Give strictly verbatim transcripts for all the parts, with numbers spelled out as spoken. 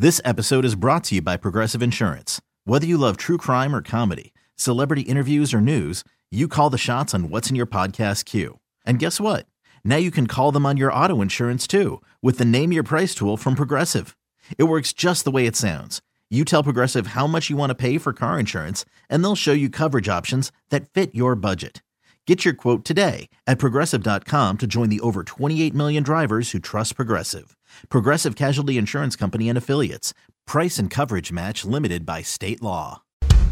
This episode is brought to you by Progressive Insurance. Whether you love true crime or comedy, celebrity interviews or news, you call the shots on what's in your podcast queue. And guess what? Now you can call them on your auto insurance too with the Name Your Price tool from Progressive. It works just the way it sounds. You tell Progressive how much you want to pay for car insurance, and they'll show you coverage options that fit your budget. Get your quote today at Progressive dot com to join the over twenty-eight million drivers who trust Progressive. Progressive Casualty Insurance Company and Affiliates. Price and coverage match limited by state law.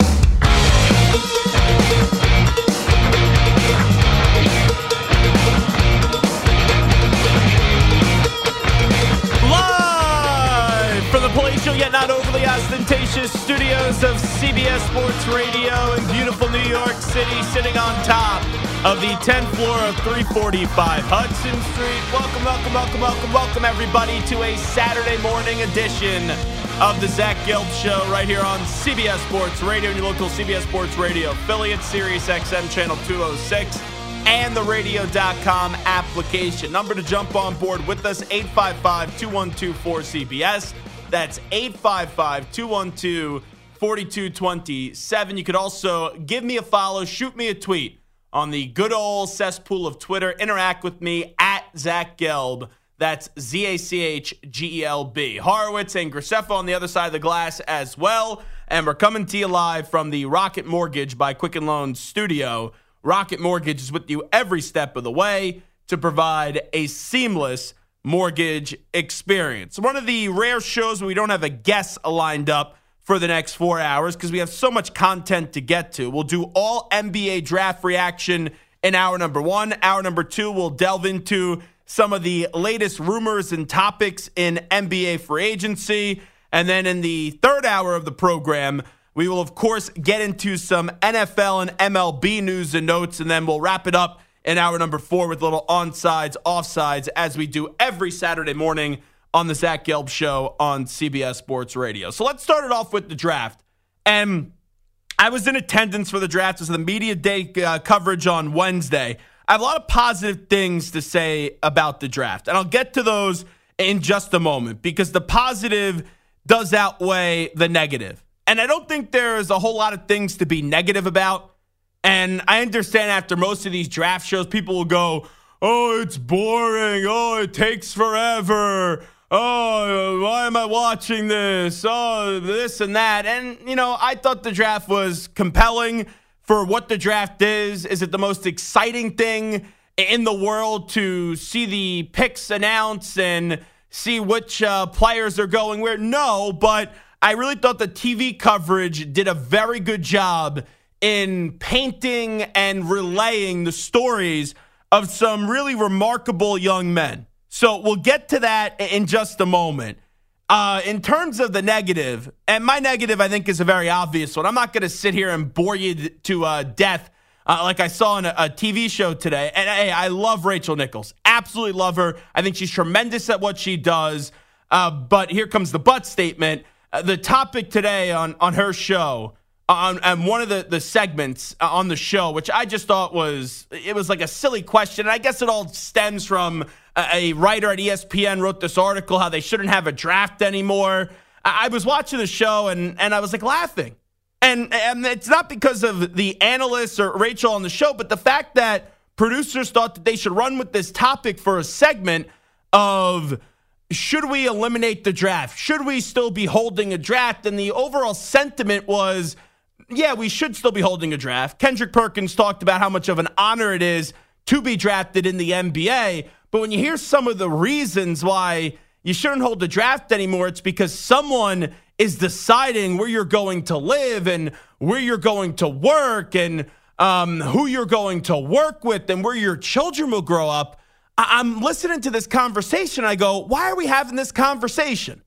Live from the palatial yet not overly ostentatious studios of C B S Sports Radio in beautiful New York City, sitting on top of the tenth floor of three forty-five Hudson Street. Welcome, welcome, welcome, welcome, welcome everybody to a Saturday morning edition of the Zach Gelb Show right here on C B S Sports Radio and your local C B S Sports Radio affiliate, Sirius X M channel two oh six, and the radio dot com application. Number to jump on board with us, eight five five, two one two, four C B S. That's eight five five, two one two, four two two seven. You could also give me a follow, shoot me a tweet on the good old cesspool of Twitter. Interact with me at Zach Gelb. That's Z A C H G E L B. Horowitz and Graceffa on the other side of the glass as well. And we're coming to you live from the Rocket Mortgage by Quicken Loans studio. Rocket Mortgage is with you every step of the way to provide a seamless mortgage experience. One of the rare shows where we don't have a guest lined up for the next four hours because we have so much content to get to. We'll do all N B A draft reaction in hour number one. Hour number two, we'll delve into some of the latest rumors and topics in N B A free agency. And then in the third hour of the program, we will, of course, get into some N F L and M L B news and notes. And then we'll wrap it up in hour number four with little onsides, offsides, as we do every Saturday morning on the Zach Gelb Show on C B S Sports Radio. So let's start it off with the draft. And I was in attendance for the draft. It was the media day uh, coverage on Wednesday. I have a lot of positive things to say about the draft, and I'll get to those in just a moment because the positive does outweigh the negative. And I don't think there's a whole lot of things to be negative about. And I understand after most of these draft shows, people will go, oh, it's boring. Oh, it takes forever. Oh, why am I watching this? Oh, this and that. And, you know, I thought the draft was compelling for what the draft is. Is it the most exciting thing in the world to see the picks announced and see which uh, players are going where? No, but I really thought the T V coverage did a very good job in painting and relaying the stories of some really remarkable young men. So we'll get to that in just a moment. Uh, in terms of the negative, and my negative I think is a very obvious one. I'm not going to sit here and bore you to uh, death uh, like I saw in a, a T V show today. And hey, I love Rachel Nichols. Absolutely love her. I think she's tremendous at what she does. Uh, but here comes the but statement. Uh, the topic today on, on her show, on, on one of the, the segments on the show, which I just thought was, it was like a silly question. And I guess it all stems from a, a writer at E S P N wrote this article, how they shouldn't have a draft anymore. I, I was watching the show and, and I was like laughing. And, and it's not because of the analysts or Rachel on the show, but the fact that producers thought that they should run with this topic for a segment of, should we eliminate the draft? Should we still be holding a draft? And the overall sentiment was, yeah, we should still be holding a draft. Kendrick Perkins talked about how much of an honor it is to be drafted in the N B A. But when you hear some of the reasons why you shouldn't hold the draft anymore, it's because someone is deciding where you're going to live and where you're going to work and um, who you're going to work with and where your children will grow up. I- I'm listening to this conversation. I go, why are we having this conversation?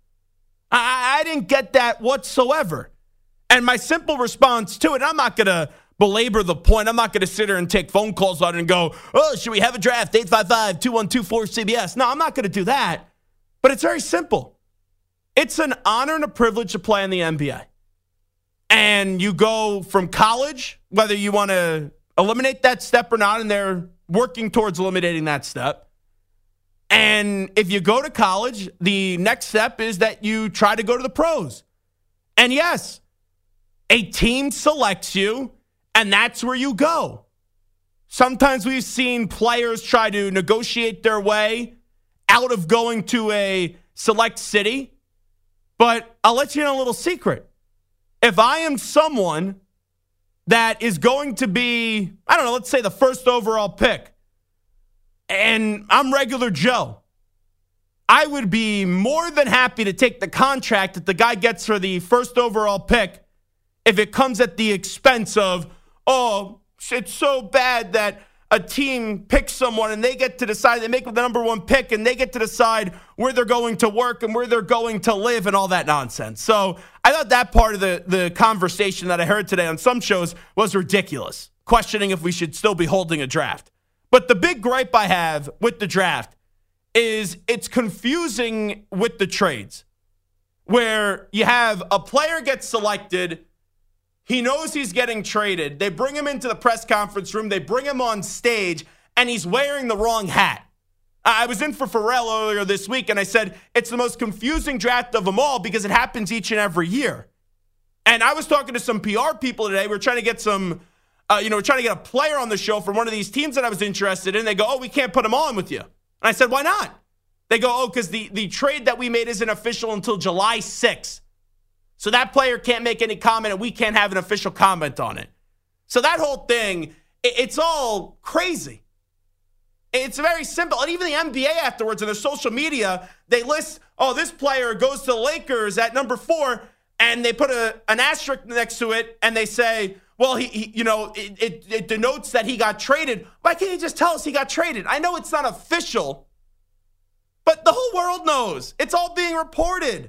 I, I didn't get that whatsoever. And my simple response to it, I'm not going to belabor the point. I'm not going to sit here and take phone calls on it and go, oh, should we have a draft? eight five five, two one two, four C B S. No, I'm not going to do that. But it's very simple. It's an honor and a privilege to play in the N B A. And you go from college, whether you want to eliminate that step or not, and they're working towards eliminating that step. And if you go to college, the next step is that you try to go to the pros. And yes, a team selects you, and that's where you go. Sometimes we've seen players try to negotiate their way out of going to a select city. But I'll let you in a little secret. If I am someone that is going to be, I don't know, let's say the first overall pick, and I'm regular Joe, I would be more than happy to take the contract that the guy gets for the first overall pick if it comes at the expense of, oh, it's so bad that a team picks someone and they get to decide, they make the number one pick and they get to decide where they're going to work and where they're going to live and all that nonsense. So I thought that part of the, the conversation that I heard today on some shows was ridiculous, questioning if we should still be holding a draft. But the big gripe I have with the draft is it's confusing with the trades, where you have a player get selected, he knows he's getting traded, they bring him into the press conference room, they bring him on stage, and he's wearing the wrong hat. I was in for Pharrell earlier this week, and I said it's the most confusing draft of them all because it happens each and every year. And I was talking to some P R people today. We were trying to get some, uh, you know, we're trying to get a player on the show from one of these teams that I was interested in. They go, oh, we can't put him on with you. And I said, why not? They go, oh, because the, the trade that we made isn't official until July sixth. So that player can't make any comment and we can't have an official comment on it. So that whole thing, it, it's all crazy. It's very simple. And even the N B A afterwards on their social media, they list, oh, this player goes to the Lakers at number four, and they put a, an asterisk next to it, and they say, well, he, he you know, it, it, it denotes that he got traded. Why can't you just tell us he got traded? I know it's not official, but the whole world knows. It's all being reported.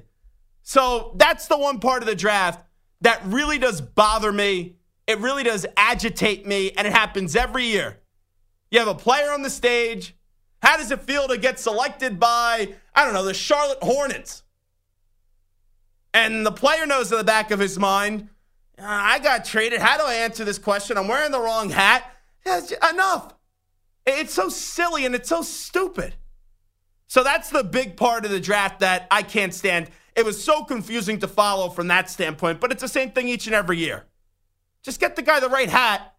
So that's the one part of the draft that really does bother me. It really does agitate me, and it happens every year. You have a player on the stage. How does it feel to get selected by, I don't know, the Charlotte Hornets? And the player knows in the back of his mind, I got traded. How do I answer this question? I'm wearing the wrong hat. Enough. It's so silly and it's so stupid. So that's the big part of the draft that I can't stand. It was so confusing to follow from that standpoint, but it's the same thing each and every year. Just get the guy the right hat.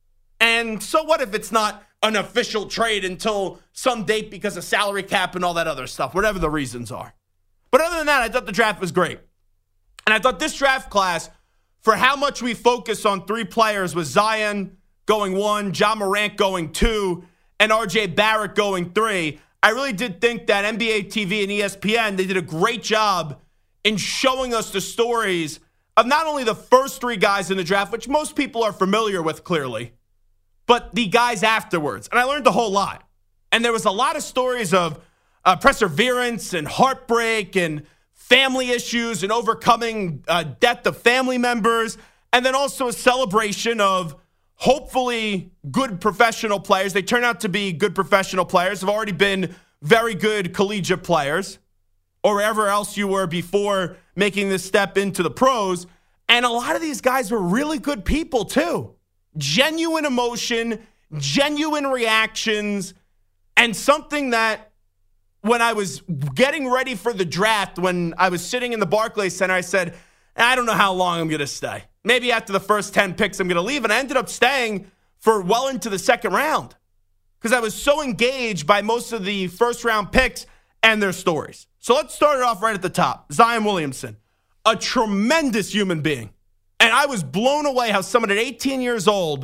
And so what if it's not an official trade until some date because of salary cap and all that other stuff, whatever the reasons are. But other than that, I thought the draft was great. And I thought this draft class, for how much we focus on three players with Zion going one, Ja Morant going two, and R J Barrett going three, I really did think that N B A T V and E S P N, they did a great job in showing us the stories of not only the first three guys in the draft, which most people are familiar with clearly, but the guys afterwards. And I learned a whole lot. And there was a lot of stories of uh, perseverance and heartbreak and family issues and overcoming uh, death of family members. And then also a celebration of hopefully good professional players. They turn out to be good professional players, have already been very good collegiate players or wherever else you were before making this step into the pros. And a lot of these guys were really good people too. Genuine emotion, genuine reactions, and something that when I was getting ready for the draft, when I was sitting in the Barclays Center, I said, I don't know how long I'm going to stay. Maybe after the first ten picks, I'm going to leave. And I ended up staying for well into the second round because I was so engaged by most of the first round picks and their stories. So let's start it off right at the top. Zion Williamson, a tremendous human being. And I was blown away how someone at eighteen years old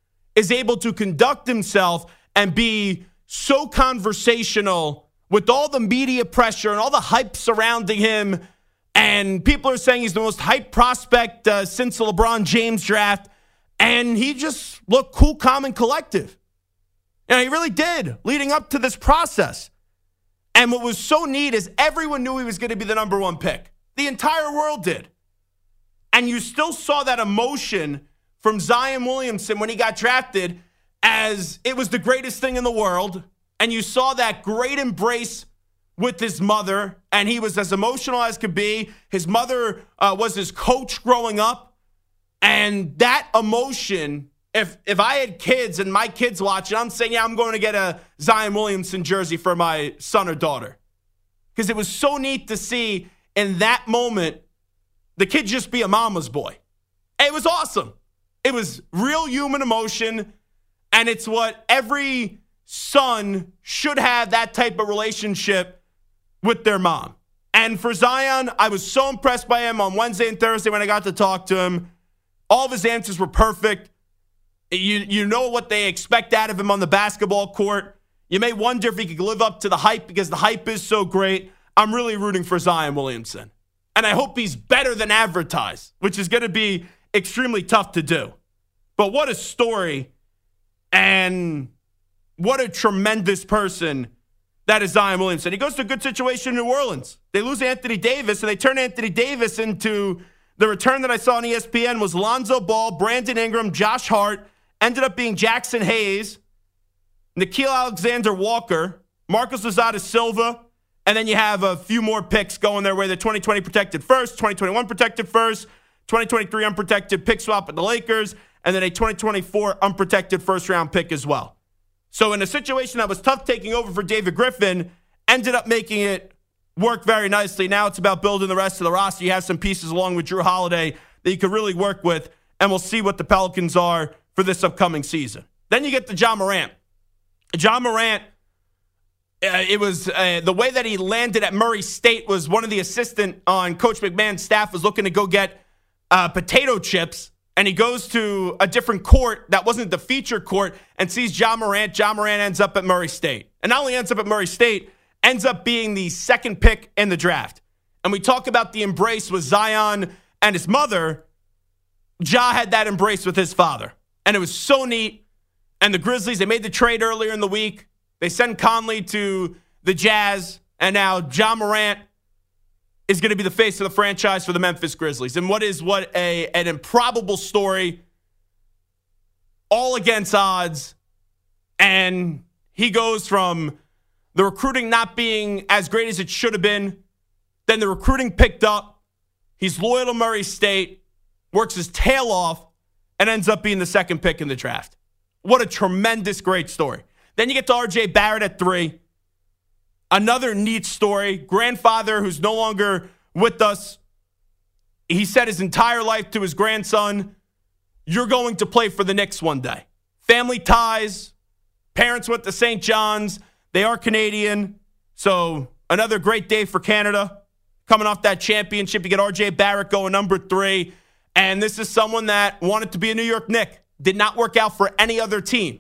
is able to conduct himself and be so conversational with all the media pressure and all the hype surrounding him. And people are saying he's the most hyped prospect uh, since the LeBron James draft. And he just looked cool, calm, and collective. And he really did, leading up to this process. And what was so neat is everyone knew he was going to be the number one pick. The entire world did. And you still saw that emotion from Zion Williamson when he got drafted as it was the greatest thing in the world. And you saw that great embrace with his mother, and he was as emotional as could be. His mother uh, was his coach growing up, and that emotion If if I had kids and my kids watching, I'm saying, yeah, I'm going to get a Zion Williamson jersey for my son or daughter. Because it was so neat to see in that moment the kid just be a mama's boy. It was awesome. It was real human emotion, and it's what every son should have, that type of relationship with their mom. And for Zion, I was so impressed by him on Wednesday and Thursday when I got to talk to him. All of his answers were perfect. You, you know what they expect out of him on the basketball court. You may wonder if he could live up to the hype because the hype is so great. I'm really rooting for Zion Williamson. And I hope he's better than advertised, which is going to be extremely tough to do. But what a story, and what a tremendous person that is Zion Williamson. He goes to a good situation in New Orleans. They lose Anthony Davis, and they turn Anthony Davis into the return that I saw on E S P N was Lonzo Ball, Brandon Ingram, Josh Hart, ended up being Jackson Hayes, Nickeil Alexander-Walker, Marcus Lozada-Silva, and then you have a few more picks going their way. The twenty twenty protected first, twenty twenty-one protected first, twenty twenty-three unprotected pick swap at the Lakers, and then a twenty twenty-four unprotected first-round pick as well. So in a situation that was tough taking over for David Griffin, ended up making it work very nicely. Now it's about building the rest of the roster. You have some pieces along with Drew Holiday that you could really work with, and we'll see what the Pelicans are for this upcoming season. Then you get to Ja Morant. Ja Morant, uh, it was uh, the way that he landed at Murray State was one of the assistant on Coach McMahon's staff was looking to go get uh, potato chips, and he goes to a different court that wasn't the feature court and sees Ja Morant. Ja Morant ends up at Murray State. And not only ends up at Murray State, ends up being the second pick in the draft. And we talk about the embrace with Zion and his mother. Ja had that embrace with his father. And it was so neat. And the Grizzlies, they made the trade earlier in the week. They sent Conley to the Jazz. And now Ja Morant is going to be the face of the franchise for the Memphis Grizzlies. And what is what a an improbable story, all against odds. And he goes from the recruiting not being as great as it should have been, then the recruiting picked up. He's loyal to Murray State, works his tail off, and ends up being the second pick in the draft. What a tremendous, great story. Then you get to R J Barrett at three. Another neat story. Grandfather who's no longer with us. He said his entire life to his grandson, you're going to play for the Knicks one day. Family ties. Parents went to Saint John's. They are Canadian. So another great day for Canada. Coming off that championship, you get R J Barrett going number three. And this is someone that wanted to be a New York Knick. Did not work out for any other team.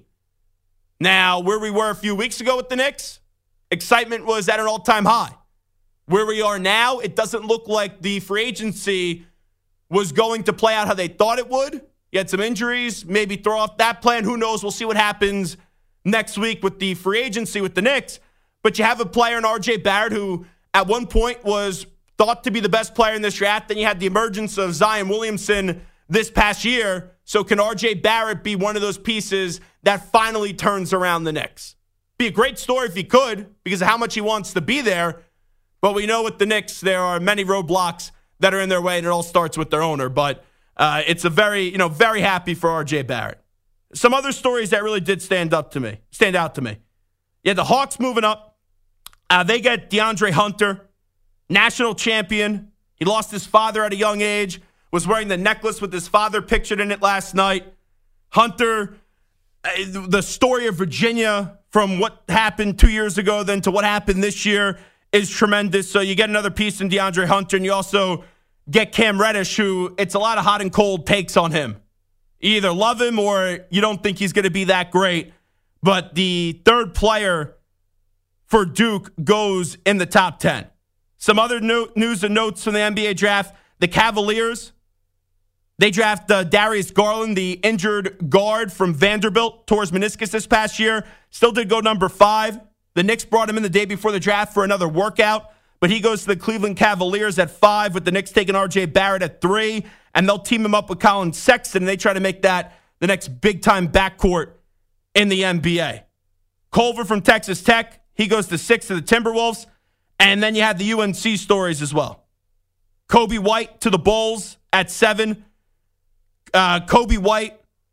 Now, where we were a few weeks ago with the Knicks, excitement was at an all-time high. Where we are now, it doesn't look like the free agency was going to play out how they thought it would. You had some injuries, maybe throw off that plan. Who knows? We'll see what happens next week with the free agency with the Knicks. But you have a player in R J Barrett who at one point was thought to be the best player in this draft. Then you had the emergence of Zion Williamson this past year. So can R J Barrett be one of those pieces that finally turns around the Knicks? Be a great story if he could because of how much he wants to be there. But we know with the Knicks, there are many roadblocks that are in their way, and it all starts with their owner. But uh, it's a very, you know, very happy for R J Barrett. Some other stories that really did stand up to me, stand out to me. Yeah, the Hawks moving up. Uh, they get DeAndre Hunter, national champion. He lost his father at a young age, was wearing the necklace with his father pictured in it last night. Hunter, uh, the story of Virginia from what happened two years ago then to what happened this year is tremendous. So you get another piece in DeAndre Hunter, and you also get Cam Reddish, who it's a lot of hot and cold takes on him. You either love him or you don't think he's going to be that great. But the third player for Duke goes in the top ten. Some other no- news and notes from the N B A draft. The Cavaliers, they draft uh, Darius Garland, the injured guard from Vanderbilt, tore his meniscus this past year. Still did go number five. The Knicks brought him in the day before the draft for another workout, but he goes to the Cleveland Cavaliers at five, with the Knicks taking R J Barrett at three, and they'll team him up with Colin Sexton, and they try to make that the next big-time backcourt in the N B A. Culver from Texas Tech, he goes to six to the Timberwolves, and then you have the U N C stories as well. Kobe White to the Bulls at seven. Uh, Kobe White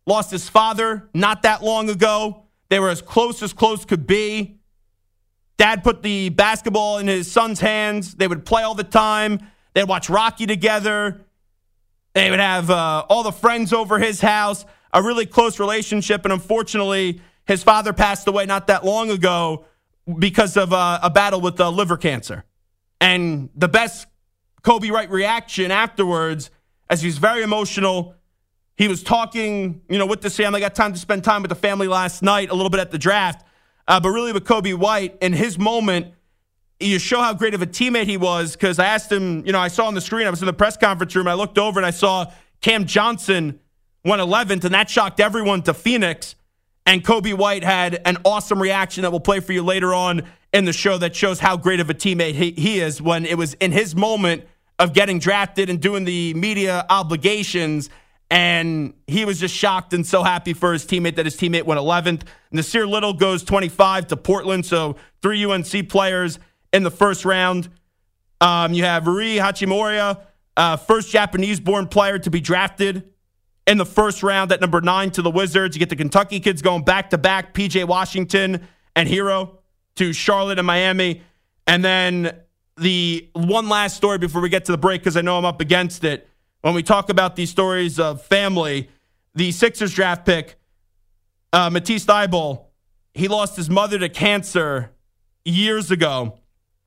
lost his father not that long ago. They were as close as close could be. Dad put the basketball in his son's hands. They would play all the time. They'd watch Rocky together. They would have uh, all the friends over his house, a really close relationship. And unfortunately, his father passed away not that long ago because of uh, a battle with uh, liver cancer. And the best Kobe White reaction afterwards, as he was very emotional, he was talking, you know, with the family. I got time to spend time with the family last night, a little bit at the draft. Uh, but really with Kobe White, in his moment, you show how great of a teammate he was, because I asked him, you know, I saw on the screen, I was in the press conference room, I looked over and I saw Cam Johnson went eleventh, and that shocked everyone to Phoenix. And Kobe White had an awesome reaction that we'll play for you later on in the show that shows how great of a teammate he, he is when it was in his moment of getting drafted and doing the media obligations. And he was just shocked and so happy for his teammate that his teammate went eleventh. Nasir Little goes twenty-five to Portland, so three U N C players in the first round. Um, you have Rui Hachimura, uh, first Japanese-born player to be drafted in the first round at number nine to the Wizards. You get the Kentucky kids going back-to-back, P J Washington and Hero to Charlotte and Miami. And then the one last story before we get to the break, because I know I'm up against it. When we talk about these stories of family, the Sixers draft pick, uh, Matisse Thybulle, he lost his mother to cancer years ago.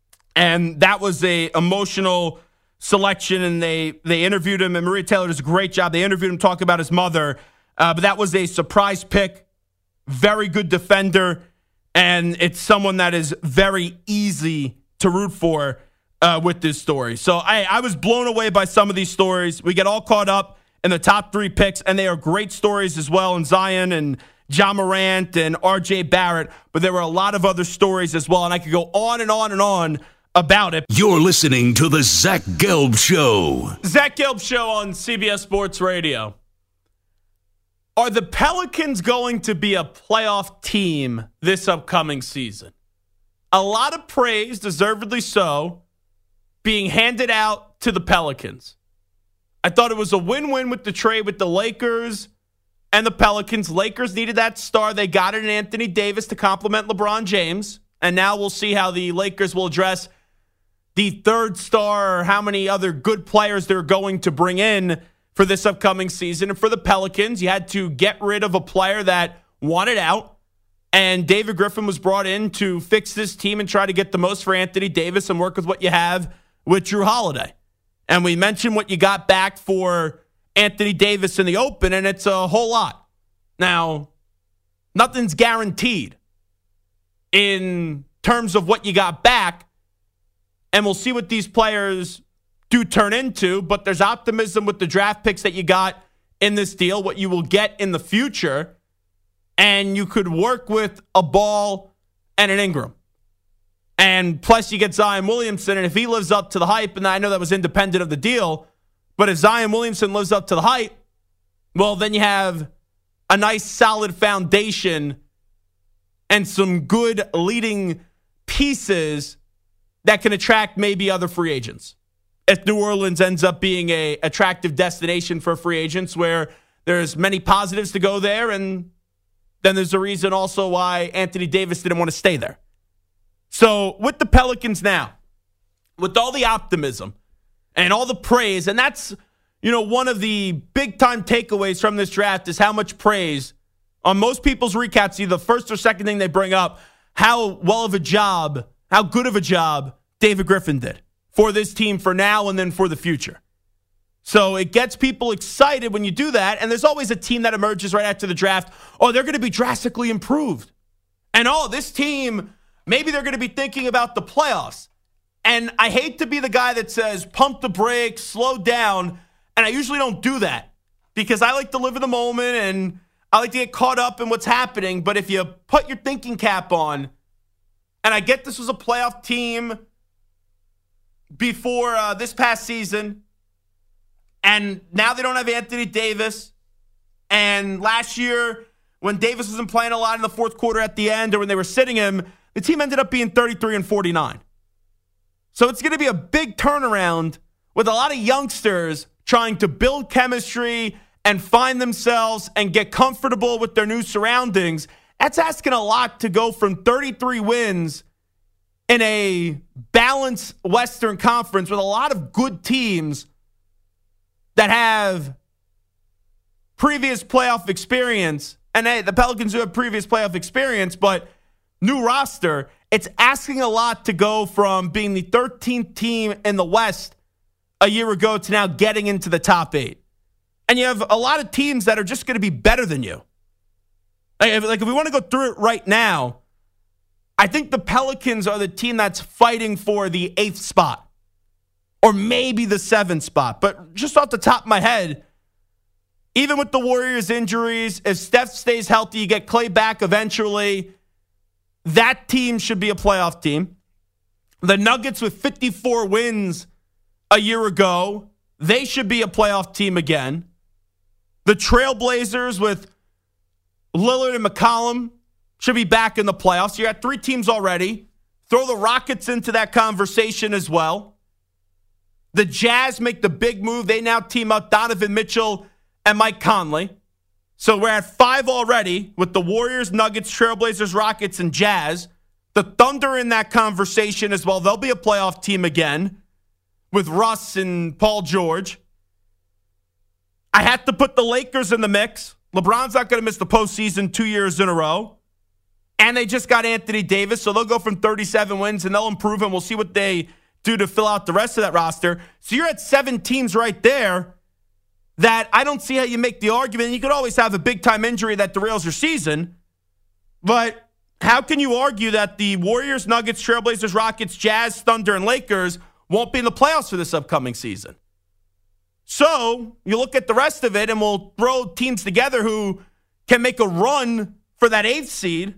And that was a emotional selection, and they, they interviewed him, and Maria Taylor does a great job. They interviewed him, talk about his mother. Uh, but that was a surprise pick, very good defender, and it's someone that is very easy to root for Uh, with this story. So I, I was blown away by some of these stories. We get all caught up in the top three picks, and they are great stories as well, and Zion and Ja Morant and R J Barrett, but there were a lot of other stories as well, and I could go on and on and on about it. You're listening to the Zach Gelb Show. Zach Gelb Show on C B S Sports Radio. Are the Pelicans going to be a playoff team this upcoming season? A lot of praise, deservedly so, being handed out to the Pelicans. I thought it was a win-win with the trade with the Lakers and the Pelicans. Lakers needed that star. They got it in Anthony Davis to complement LeBron James. And now we'll see how the Lakers will address the third star or how many other good players they're going to bring in for this upcoming season. And for the Pelicans, you had to get rid of a player that wanted out. And David Griffin was brought in to fix this team and try to get the most for Anthony Davis and work with what you have with Jrue Holiday. And we mentioned what you got back for Anthony Davis in the open, and it's a whole lot. Now, nothing's guaranteed in terms of what you got back, and we'll see what these players do turn into, but there's optimism with the draft picks that you got in this deal, what you will get in the future, and you could work with a Ball and an Ingram. And plus you get Zion Williamson, and if he lives up to the hype, and I know that was independent of the deal, but if Zion Williamson lives up to the hype, well, then you have a nice solid foundation and some good leading pieces that can attract maybe other free agents. If New Orleans ends up being an attractive destination for free agents where there's many positives to go there, and then there's a reason also why Anthony Davis didn't want to stay there. So with the Pelicans now, with all the optimism and all the praise, and that's, you know, one of the big-time takeaways from this draft is how much praise on most people's recaps, either the first or second thing they bring up, how well of a job, how good of a job David Griffin did for this team for now and then for the future. So it gets people excited when you do that, and there's always a team that emerges right after the draft. Oh, they're going to be drastically improved. And oh, this team, maybe they're going to be thinking about the playoffs. And I hate to be the guy that says, pump the brakes, slow down. And I usually don't do that because I like to live in the moment and I like to get caught up in what's happening. But if you put your thinking cap on, and I get this was a playoff team before uh, this past season, and now they don't have Anthony Davis. And last year, when Davis wasn't playing a lot in the fourth quarter at the end, or when they were sitting him, the team ended up being thirty-three and forty-nine. So it's going to be a big turnaround with a lot of youngsters trying to build chemistry and find themselves and get comfortable with their new surroundings, that's asking a lot to go from thirty-three wins in a balanced Western Conference with a lot of good teams that have previous playoff experience. And hey, the Pelicans do have previous playoff experience, but new roster. It's asking a lot to go from being the thirteenth team in the West a year ago to now getting into the top eight. And you have a lot of teams that are just going to be better than you. Like if, like if we want to go through it right now, I think the Pelicans are the team that's fighting for the eighth spot or maybe the seventh spot. But just off the top of my head, even with the Warriors' injuries, if Steph stays healthy, you get Clay back eventually, that team should be a playoff team. The Nuggets with fifty-four wins a year ago, they should be a playoff team again. The Trailblazers with Lillard and McCollum should be back in the playoffs. You're at three teams already. Throw the Rockets into that conversation as well. The Jazz make the big move. They now team up Donovan Mitchell and Mike Conley. So we're at five already with the Warriors, Nuggets, Trailblazers, Rockets, and Jazz. The Thunder in that conversation as well. They'll be a playoff team again with Russ and Paul George. I had to put the Lakers in the mix. LeBron's not going to miss the postseason two years in a row. And they just got Anthony Davis, so they'll go from thirty-seven wins, and they'll improve, and we'll see what they do to fill out the rest of that roster. So you're at seven teams right there that I don't see how you make the argument. You could always have a big-time injury that derails your season, but how can you argue that the Warriors, Nuggets, Trailblazers, Rockets, Jazz, Thunder, and Lakers won't be in the playoffs for this upcoming season? So you look at the rest of it, and we'll throw teams together who can make a run for that eighth seed.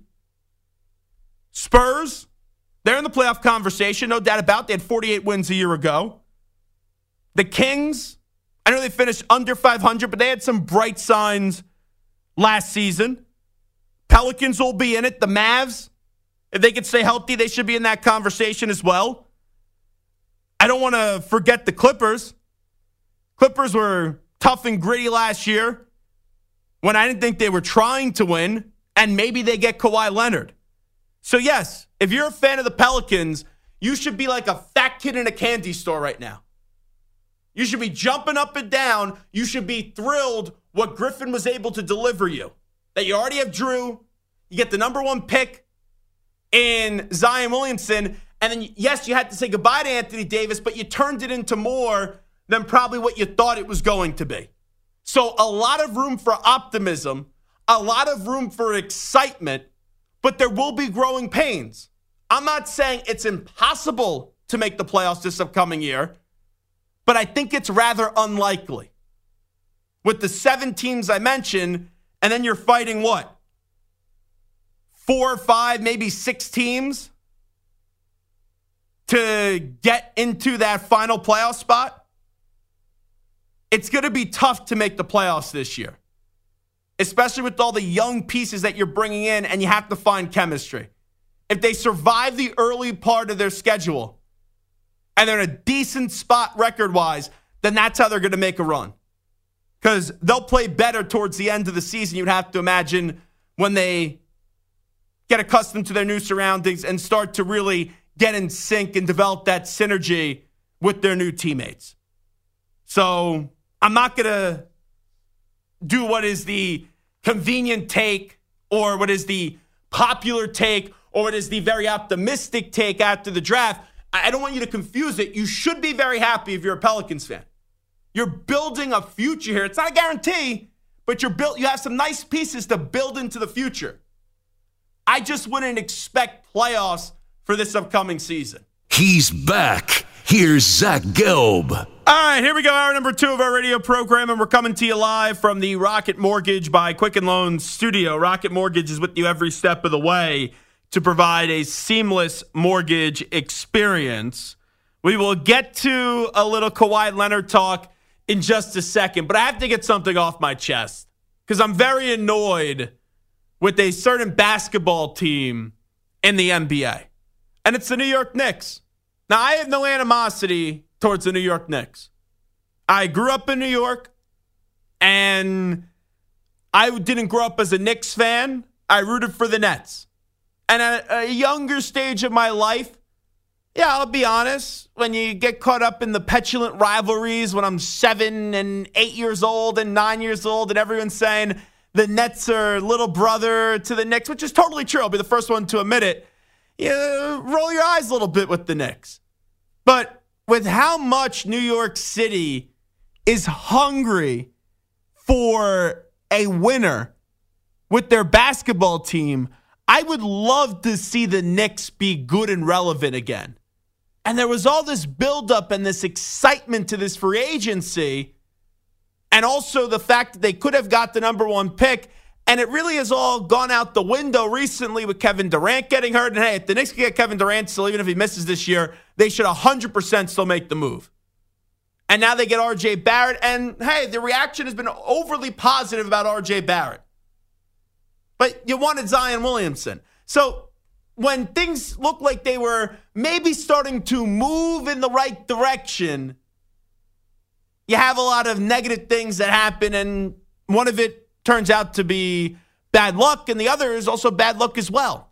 Spurs, they're in the playoff conversation, no doubt about it. They had forty-eight wins a year ago. The Kings, I know they finished under five hundred, but they had some bright signs last season. Pelicans will be in it. The Mavs, if they can stay healthy, they should be in that conversation as well. I don't want to forget the Clippers. Clippers were tough and gritty last year when I didn't think they were trying to win, and maybe they get Kawhi Leonard. So yes, if you're a fan of the Pelicans, you should be like a fat kid in a candy store right now. You should be jumping up and down. You should be thrilled what Griffin was able to deliver you. That you already have Drew, you get the number one pick in Zion Williamson, and then yes, you had to say goodbye to Anthony Davis, but you turned it into more than probably what you thought it was going to be. So a lot of room for optimism, a lot of room for excitement, but there will be growing pains. I'm not saying it's impossible to make the playoffs this upcoming year, but I think it's rather unlikely. With the seven teams I mentioned, and then you're fighting what? Four or five, maybe six teams to get into that final playoff spot? It's going to be tough to make the playoffs this year, especially with all the young pieces that you're bringing in, and you have to find chemistry. If they survive the early part of their schedule and they're in a decent spot record-wise, then that's how they're going to make a run. Because they'll play better towards the end of the season, you'd have to imagine, when they get accustomed to their new surroundings and start to really get in sync and develop that synergy with their new teammates. So I'm not going to do what is the convenient take or what is the popular take or what is the very optimistic take after the draft. I don't want you to confuse it. You should be very happy if you're a Pelicans fan. You're building a future here. It's not a guarantee, but you're built. You have some nice pieces to build into the future. I just wouldn't expect playoffs for this upcoming season. He's back. Here's Zach Gelb. All right, here we go. Hour number two of our radio program, and we're coming to you live from the Rocket Mortgage by Quicken Loans studio. Rocket Mortgage is with you every step of the way to provide a seamless mortgage experience. We will get to a little Kawhi Leonard talk in just a second, but I have to get something off my chest because I'm very annoyed with a certain basketball team in the N B A, and it's the New York Knicks. Now, I have no animosity towards the New York Knicks. I grew up in New York, And I didn't grow up as a Knicks fan. I rooted for the Nets. And at a younger stage of my life, yeah, I'll be honest, when you get caught up in the petulant rivalries when I'm seven and eight years old and nine years old and everyone's saying the Nets are little brother to the Knicks, which is totally true. I'll be the first one to admit it. You roll your eyes a little bit with the Knicks. But with how much New York City is hungry for a winner with their basketball team, I would love to see the Knicks be good and relevant again. And there was all this buildup and this excitement to this free agency, and also the fact that they could have got the number one pick, and it really has all gone out the window recently with Kevin Durant getting hurt. And hey, if the Knicks can get Kevin Durant still, even if he misses this year, they should one hundred percent still make the move. And now they get R J Barrett, and hey, the reaction has been overly positive about R J Barrett. But you wanted Zion Williamson. So when things look like they were maybe starting to move in the right direction, you have a lot of negative things that happen, and one of it turns out to be bad luck, and the other is also bad luck as well.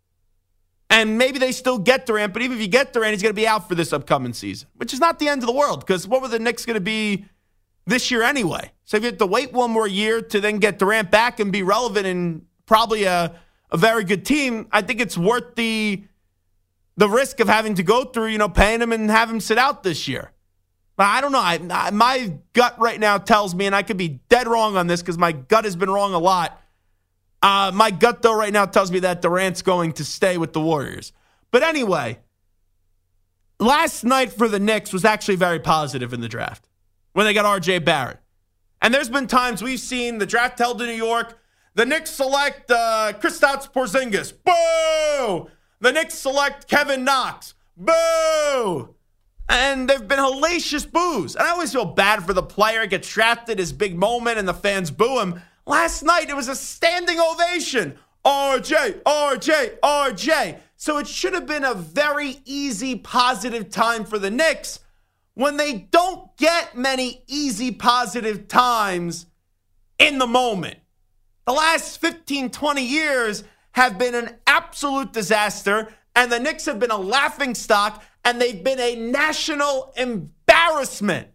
And maybe they still get Durant, but even if you get Durant, he's going to be out for this upcoming season, which is not the end of the world, because what were the Knicks going to be this year anyway? So if you have to wait one more year to then get Durant back and be relevant and probably a, a very good team, I think it's worth the the risk of having to go through, you know, paying him and have him sit out this year. But I don't know. I, I, my gut right now tells me, and I could be dead wrong on this because my gut has been wrong a lot. Uh, my gut, though, right now tells me that Durant's going to stay with the Warriors. But anyway, last night for the Knicks was actually very positive in the draft when they got R J Barrett. And there's been times we've seen the draft held in New York. The Knicks select uh, Kristaps Porzingis. Boo! The Knicks select Kevin Knox. Boo! And there have been hellacious boos. And I always feel bad for the player. Gets drafted, his big moment, and the fans boo him. Last night, it was a standing ovation. R J, R J, R J. So it should have been a very easy, positive time for the Knicks when they don't get many easy, positive times in the moment. The last fifteen, twenty years have been an absolute disaster, and the Knicks have been a laughingstock, and they've been a national embarrassment.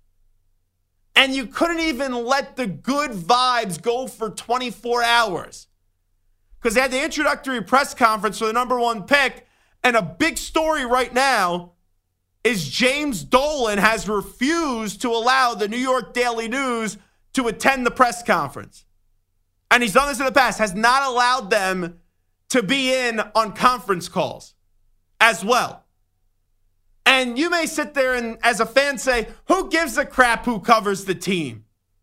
And you couldn't even let the good vibes go for twenty-four hours. Because they had the introductory press conference for the number one pick, and a big story right now is James Dolan has refused to allow the New York Daily News to attend the press conference. And he's done this in the past, has not allowed them to be in on conference calls as well. And you may sit there and, as a fan, say, who gives a crap who covers the team?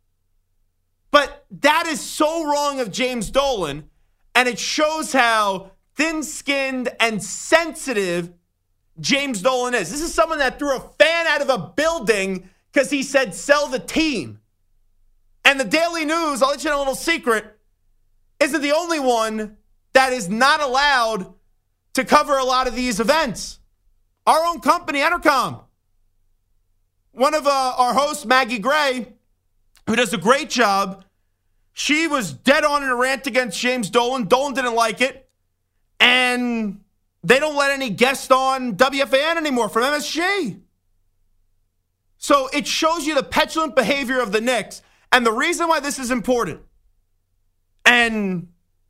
But that is so wrong of James Dolan, and it shows how thin-skinned and sensitive James Dolan is. This is someone that threw a fan out of a building because he said, sell the team. And the Daily News, I'll let you know a little secret, isn't the only one that is not allowed to cover a lot of these events. Our own company, Entercom. One of uh, our hosts, Maggie Gray, who does a great job, she was dead on in a rant against James Dolan. Dolan didn't like it. And they don't let any guests on W F A N anymore from M S G. So it shows you the petulant behavior of the Knicks. And the reason why this is important, and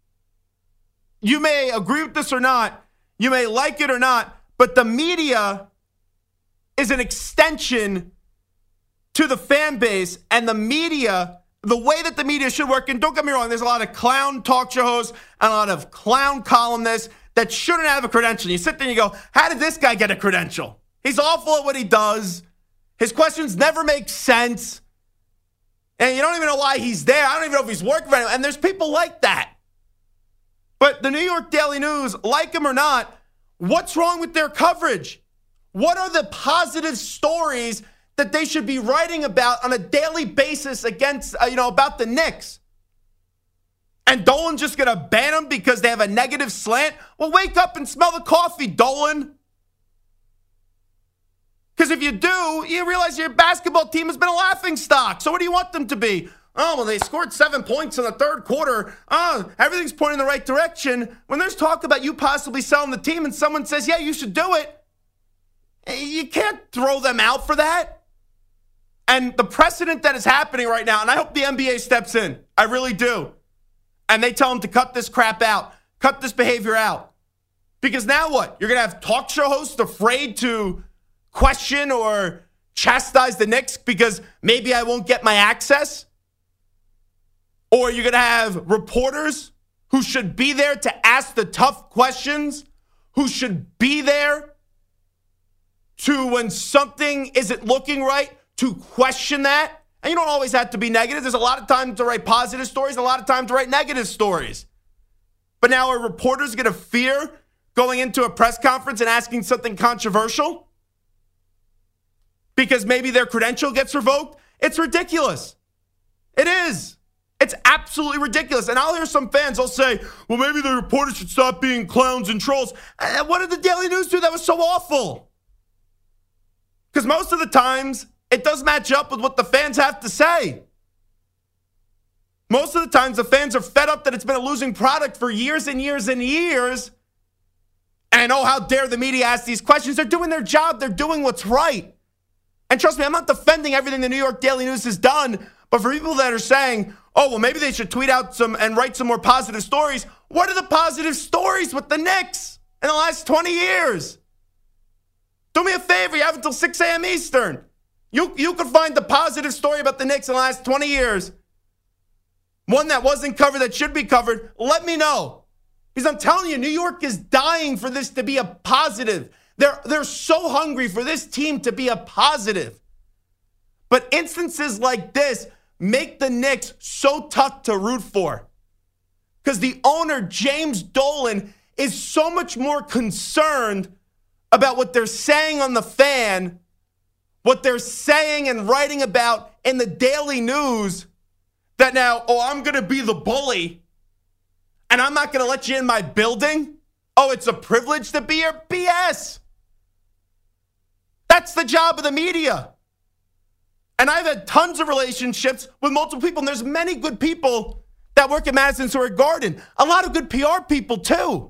you may agree with this or not, you may like it or not, but the media is an extension to the fan base, and the media, the way that the media should work, and don't get me wrong, there's a lot of clown talk show hosts and a lot of clown columnists that shouldn't have a credential. You sit there and you go, how did this guy get a credential? He's awful at what he does. His questions never make sense. And you don't even know why he's there. I don't even know if he's working for anyone. And there's people like that. But the New York Daily News, like him or not, what's wrong with their coverage? What are the positive stories that they should be writing about on a daily basis against, uh, you know, about the Knicks? And Dolan's just going to ban them because they have a negative slant? Well, wake up and smell the coffee, Dolan. Because if you do, you realize your basketball team has been a laughingstock. So what do you want them to be? oh, well, they scored seven points in the third quarter. Oh, everything's pointing in the right direction. When there's talk about you possibly selling the team and someone says, yeah, you should do it, you can't throw them out for that. And the precedent that is happening right now, and I hope the N B A steps in. I really do. And they tell them to cut this crap out, cut this behavior out. Because now what? You're going to have talk show hosts afraid to question or chastise the Knicks because maybe I won't get my access? Or you're going to have reporters who should be there to ask the tough questions, who should be there to, when something isn't looking right, to question that. And you don't always have to be negative. There's a lot of time to write positive stories, a lot of time to write negative stories. But now are reporters going to fear going into a press conference and asking something controversial because maybe their credential gets revoked? It's ridiculous. It is. It's absolutely ridiculous. And I'll hear some fans, they'll say, well, maybe the reporters should stop being clowns and trolls. And what did the Daily News do that was so awful? Because most of the times, it does match up with what the fans have to say. Most of the times, the fans are fed up that it's been a losing product for years and years and years. And oh, how dare the media ask these questions? They're doing their job. They're doing what's right. And trust me, I'm not defending everything the New York Daily News has done. But for people that are saying, oh, well, maybe they should tweet out some and write some more positive stories. What are the positive stories with the Knicks in the last twenty years? Do me a favor. You have until six a.m. Eastern. You, you could find the positive story about the Knicks in the last twenty years. One that wasn't covered that should be covered. Let me know. Because I'm telling you, New York is dying for this to be a positive. They're, they're so hungry for this team to be a positive. But instances like this make the Knicks so tough to root for. Because the owner, James Dolan, is so much more concerned about what they're saying on the fan, what they're saying and writing about in the Daily News, that now, oh, I'm going to be the bully, and I'm not going to let you in my building? Oh, it's a privilege to be here? B S. That's the job of the media. And I've had tons of relationships with multiple people, and there's many good people that work at Madison Square Garden. A lot of good P R people, too.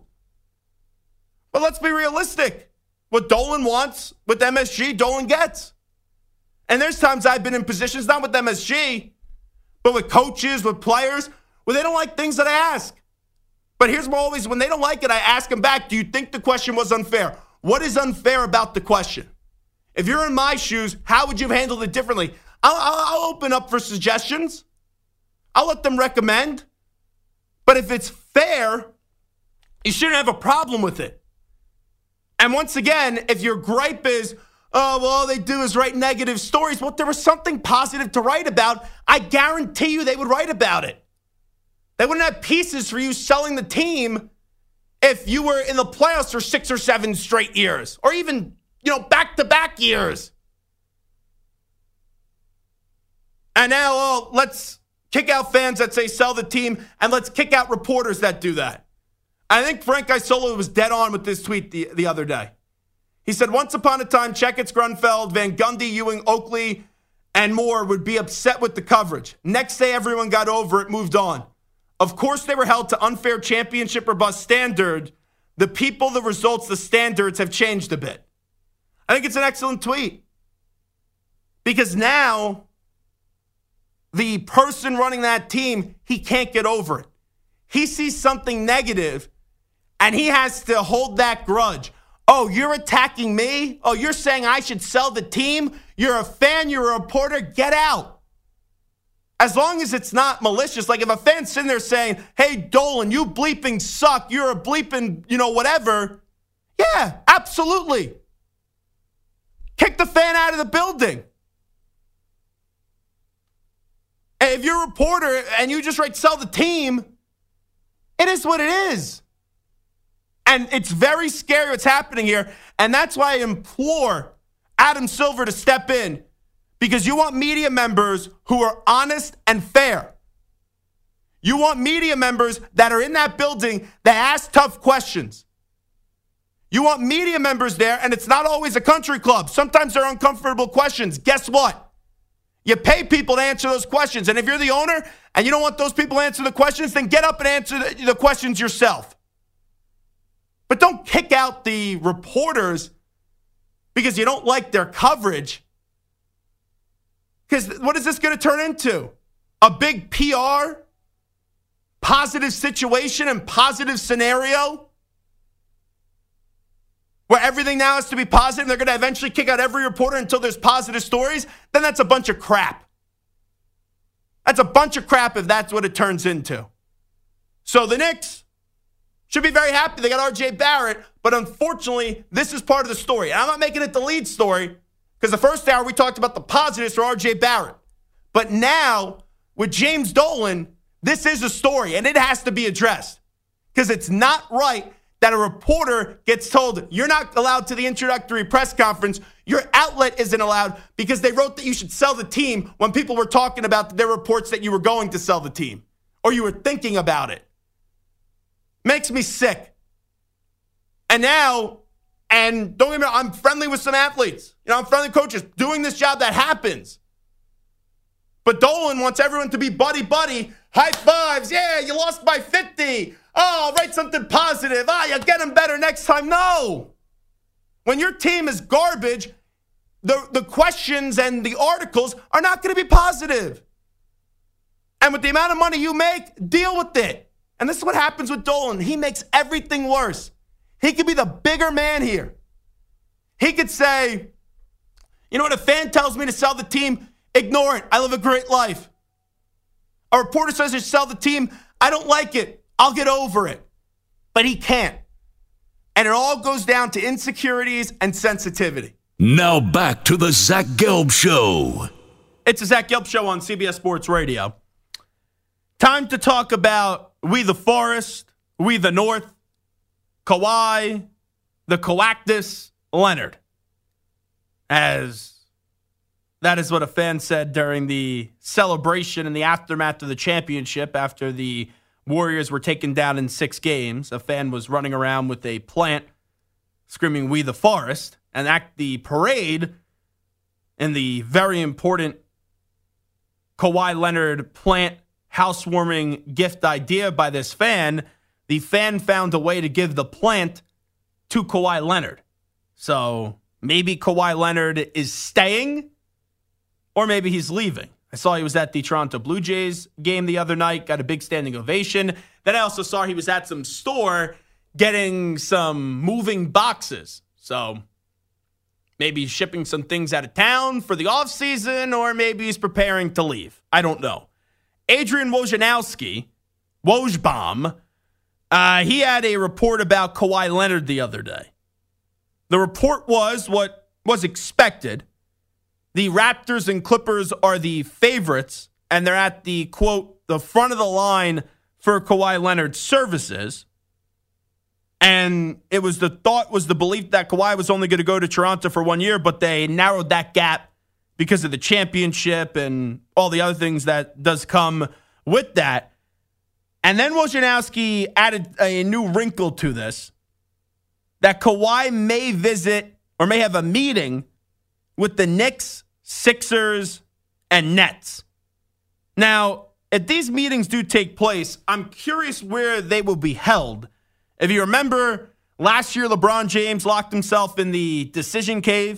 But let's be realistic. What Dolan wants with M S G, Dolan gets. And there's times I've been in positions, not with M S G, but with coaches, with players, where they don't like things that I ask. But here's what always, when they don't like it, I ask them back, do you think the question was unfair? What is unfair about the question? If you're in my shoes, how would you have handled it differently? I'll, I'll, I'll open up for suggestions. I'll let them recommend. But if it's fair, you shouldn't have a problem with it. And once again, if your gripe is, oh, well, all they do is write negative stories, well, if there was something positive to write about, I guarantee you they would write about it. They wouldn't have pieces for you selling the team if you were in the playoffs for six or seven straight years, or even, you know, back-to-back years. And now, oh, let's kick out fans that say sell the team, and let's kick out reporters that do that. I think Frank Isola was dead on with this tweet the, the other day. He said, once upon a time, Checketts, Grunfeld, Van Gundy, Ewing, Oakley, and more would be upset with the coverage. Next day, everyone got over it, moved on. Of course, they were held to unfair championship or bust standard. The people, the results, the standards have changed a bit. I think it's an excellent tweet. Because now, the person running that team, he can't get over it. He sees something negative, and he has to hold that grudge. Oh, you're attacking me? Oh, you're saying I should sell the team? You're a fan, you're a reporter, get out. As long as it's not malicious, like if a fan's sitting there saying, hey, Dolan, you bleeping suck, you're a bleeping, you know, whatever. Yeah, absolutely. Kick the fan out of the building. And if you're a reporter and you just write sell the team, it is what it is. And it's very scary what's happening here. And that's why I implore Adam Silver to step in. Because you want media members who are honest and fair. You want media members that are in that building that ask tough questions. You want media members there, and it's not always a country club. Sometimes they're uncomfortable questions. Guess what? You pay people to answer those questions. And if you're the owner and you don't want those people to answer the questions, then get up and answer the, the questions yourself. But don't kick out the reporters because you don't like their coverage. Because what is this going to turn into? A big P R, positive situation and positive scenario where everything now has to be positive and they're going to eventually kick out every reporter until there's positive stories? Then that's a bunch of crap. That's a bunch of crap if that's what it turns into. So the Knicks should be very happy they got R J Barrett, but unfortunately, this is part of the story. And I'm not making it the lead story because the first hour we talked about the positives for R J Barrett. But now, with James Dolan, this is a story, and it has to be addressed because it's not right that a reporter gets told you're not allowed to the introductory press conference. Your outlet isn't allowed because they wrote that you should sell the team when people were talking about their reports that you were going to sell the team or you were thinking about it. Makes me sick. And now, and don't get me wrong, I'm friendly with some athletes. You know, I'm friendly with coaches doing this job that happens. But Dolan wants everyone to be buddy-buddy. High fives. Yeah, you lost by fifty. Oh, write something positive. Ah, you'll get them better next time. No. When your team is garbage, the, the questions and the articles are not going to be positive. And with the amount of money you make, deal with it. And this is what happens with Dolan. He makes everything worse. He could be the bigger man here. He could say, you know what, a fan tells me to sell the team, ignore it. I live a great life. A reporter says to sell the team, I don't like it. I'll get over it. But he can't. And it all goes down to insecurities and sensitivity. Now back to the Zach Gelb Show. It's the Zach Gelb Show on C B S Sports Radio. Time to talk about we the Forest, we the North, Kawhi, the Coactus, Leonard. As that is what a fan said during the celebration in the aftermath of the championship after the Warriors were taken down in six games. A fan was running around with a plant screaming, we the Forest, and at the parade in the very important Kawhi Leonard plant housewarming gift idea by this fan, the fan found a way to give the plant to Kawhi Leonard. So maybe Kawhi Leonard is staying or maybe he's leaving. I saw he was at the Toronto Blue Jays game the other night, got a big standing ovation. Then I also saw he was at some store getting some moving boxes. So maybe he's shipping some things out of town for the offseason or maybe he's preparing to leave. I don't know. Adrian Wojnarowski, Wojbomb, uh, he had a report about Kawhi Leonard the other day. The report was what was expected. The Raptors and Clippers are the favorites, and they're at the, quote, the front of the line for Kawhi Leonard's services. And it was the thought, was the belief that Kawhi was only going to go to Toronto for one year, but they narrowed that gap because of the championship and all the other things that does come with that. And then Wojnarowski added a new wrinkle to this, that Kawhi may visit or may have a meeting with the Knicks, Sixers, and Nets. Now, if these meetings do take place, I'm curious where they will be held. If you remember, last year LeBron James locked himself in the decision cave.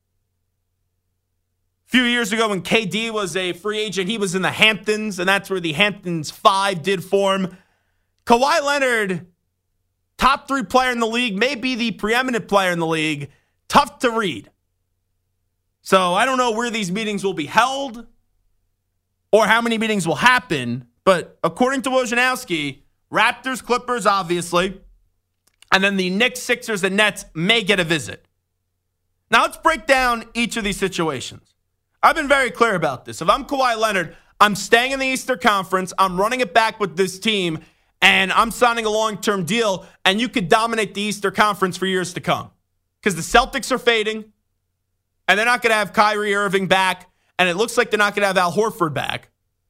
A few years ago when K D was a free agent, he was in the Hamptons, and that's where the Hamptons Five did form. Kawhi Leonard, top three player in the league, maybe the preeminent player in the league, tough to read. So I don't know where these meetings will be held or how many meetings will happen, but according to Wojnarowski, Raptors, Clippers, obviously, and then the Knicks, Sixers, and Nets may get a visit. Now let's break down each of these situations. I've been very clear about this. If I'm Kawhi Leonard, I'm staying in the Eastern Conference, I'm running it back with this team, and I'm signing a long-term deal, and you could dominate the Eastern Conference for years to come. Because the Celtics are fading, and they're not going to have Kyrie Irving back, and it looks like they're not going to have Al Horford back.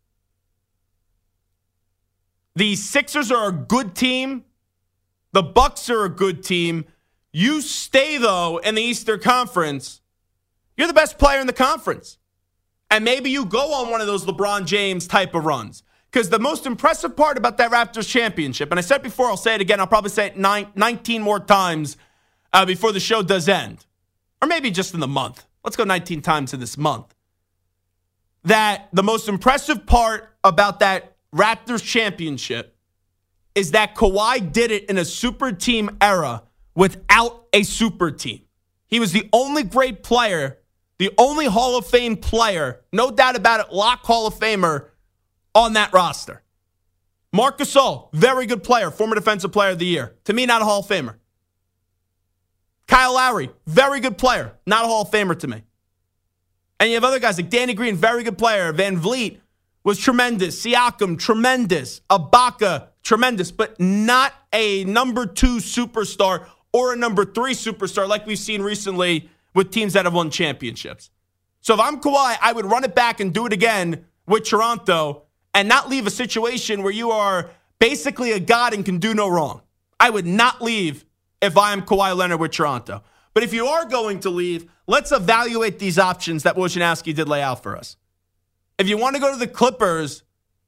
The Sixers are a good team. The Bucks are a good team. You stay, though, in the Eastern Conference. You're the best player in the conference. And maybe you go on one of those LeBron James type of runs. Because the most impressive part about that Raptors championship, and I said it before, I'll say it again, I'll probably say it nine, nineteen more times uh, before the show does end. Or maybe just in the month. Let's go nineteen times in this month. That the most impressive part about that Raptors championship is that Kawhi did it in a super team era without a super team. He was the only great player, the only Hall of Fame player, no doubt about it, lock Hall of Famer on that roster. Marc Gasol, very good player, former Defensive Player of the Year. To me, not a Hall of Famer. Kyle Lowry, very good player, not a Hall of Famer to me. And you have other guys like Danny Green, very good player. Van Vliet was tremendous. Siakam, tremendous. Ibaka, tremendous. But not a number two superstar or a number three superstar like we've seen recently with teams that have won championships. So if I'm Kawhi, I would run it back and do it again with Toronto and not leave a situation where you are basically a god and can do no wrong. I would not leave if I am Kawhi Leonard with Toronto. But if you are going to leave, let's evaluate these options that Wojnarowski did lay out for us. If you want to go to the Clippers,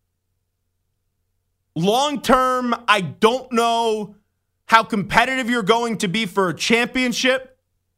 long-term, I don't know how competitive you're going to be for a championship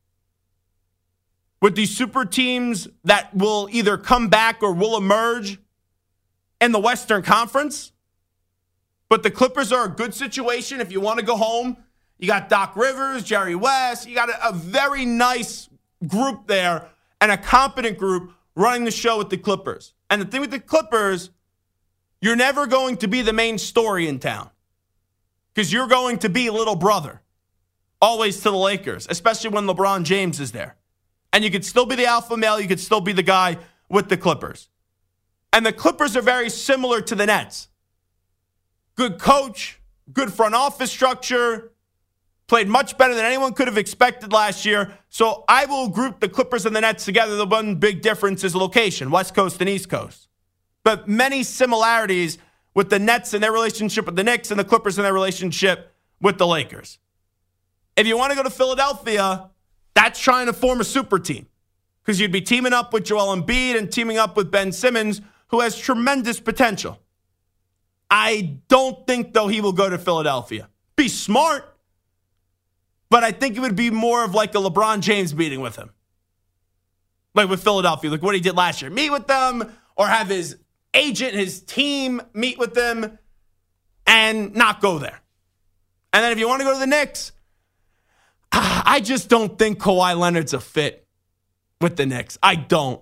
with these super teams that will either come back or will emerge in the Western Conference. But the Clippers are a good situation if you want to go home. You got Doc Rivers, Jerry West. You got a, a very nice group there and a competent group running the show with the Clippers. And the thing with the Clippers, you're never going to be the main story in town because you're going to be little brother always to the Lakers, especially when LeBron James is there. And you could still be the alpha male. You could still be the guy with the Clippers. And the Clippers are very similar to the Nets. Good coach, good front office structure, played much better than anyone could have expected last year. So I will group the Clippers and the Nets together. The one big difference is location, West Coast and East Coast. But many similarities with the Nets and their relationship with the Knicks and the Clippers and their relationship with the Lakers. If you want to go to Philadelphia, that's trying to form a super team because you'd be teaming up with Joel Embiid and teaming up with Ben Simmons, who has tremendous potential. I don't think, though, he will go to Philadelphia. Be smart. But I think it would be more of like a LeBron James meeting with him. Like with Philadelphia, like what he did last year. Meet with them or have his agent, his team meet with them and not go there. And then if you want to go to the Knicks, I just don't think Kawhi Leonard's a fit with the Knicks. I don't.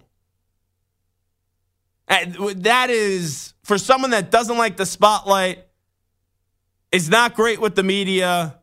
And that is, for someone that doesn't like the spotlight, is not great with the media.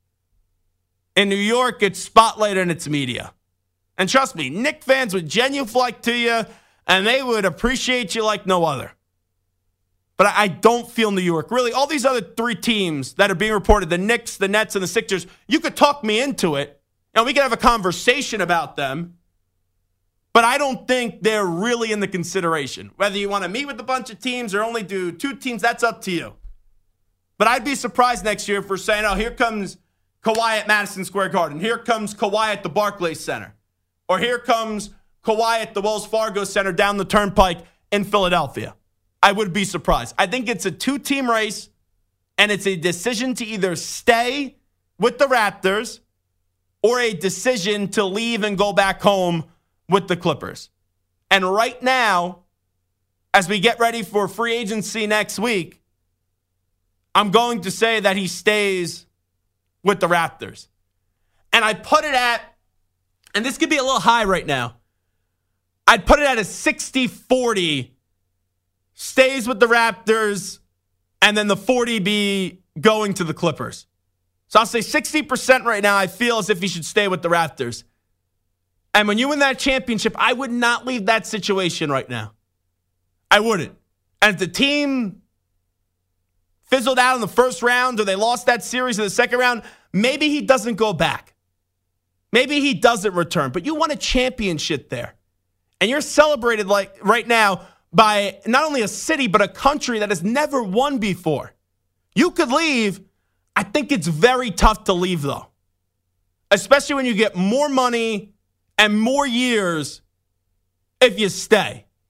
In New York, it's spotlight and it's media. And trust me, Knicks fans would genuflect to you, and they would appreciate you like no other. But I don't feel New York. Really, all these other three teams that are being reported, the Knicks, the Nets, and the Sixers, you could talk me into it, and we could have a conversation about them. But I don't think they're really in the consideration. Whether you want to meet with a bunch of teams or only do two teams, that's up to you. But I'd be surprised next year if we're saying, oh, here comes Kawhi at Madison Square Garden. Here comes Kawhi at the Barclays Center. Or here comes Kawhi at the Wells Fargo Center down the Turnpike in Philadelphia. I would be surprised. I think it's a two-team race, and it's a decision to either stay with the Raptors or a decision to leave and go back home with the Clippers. And right now, as we get ready for free agency next week, I'm going to say that he stays with the Raptors. And I put it at, and this could be a little high right now, I'd put it at a sixty forty, stays with the Raptors, and then the forty be going to the Clippers. So I'll say sixty percent right now, I feel as if he should stay with the Raptors. And when you win that championship, I would not leave that situation right now. I wouldn't. And if the team fizzled out in the first round or they lost that series in the second round, maybe he doesn't go back. Maybe he doesn't return. But you won a championship there. And you're celebrated like right now by not only a city, but a country that has never won before. You could leave. I think it's very tough to leave, though. Especially when you get more money and more years if you stay.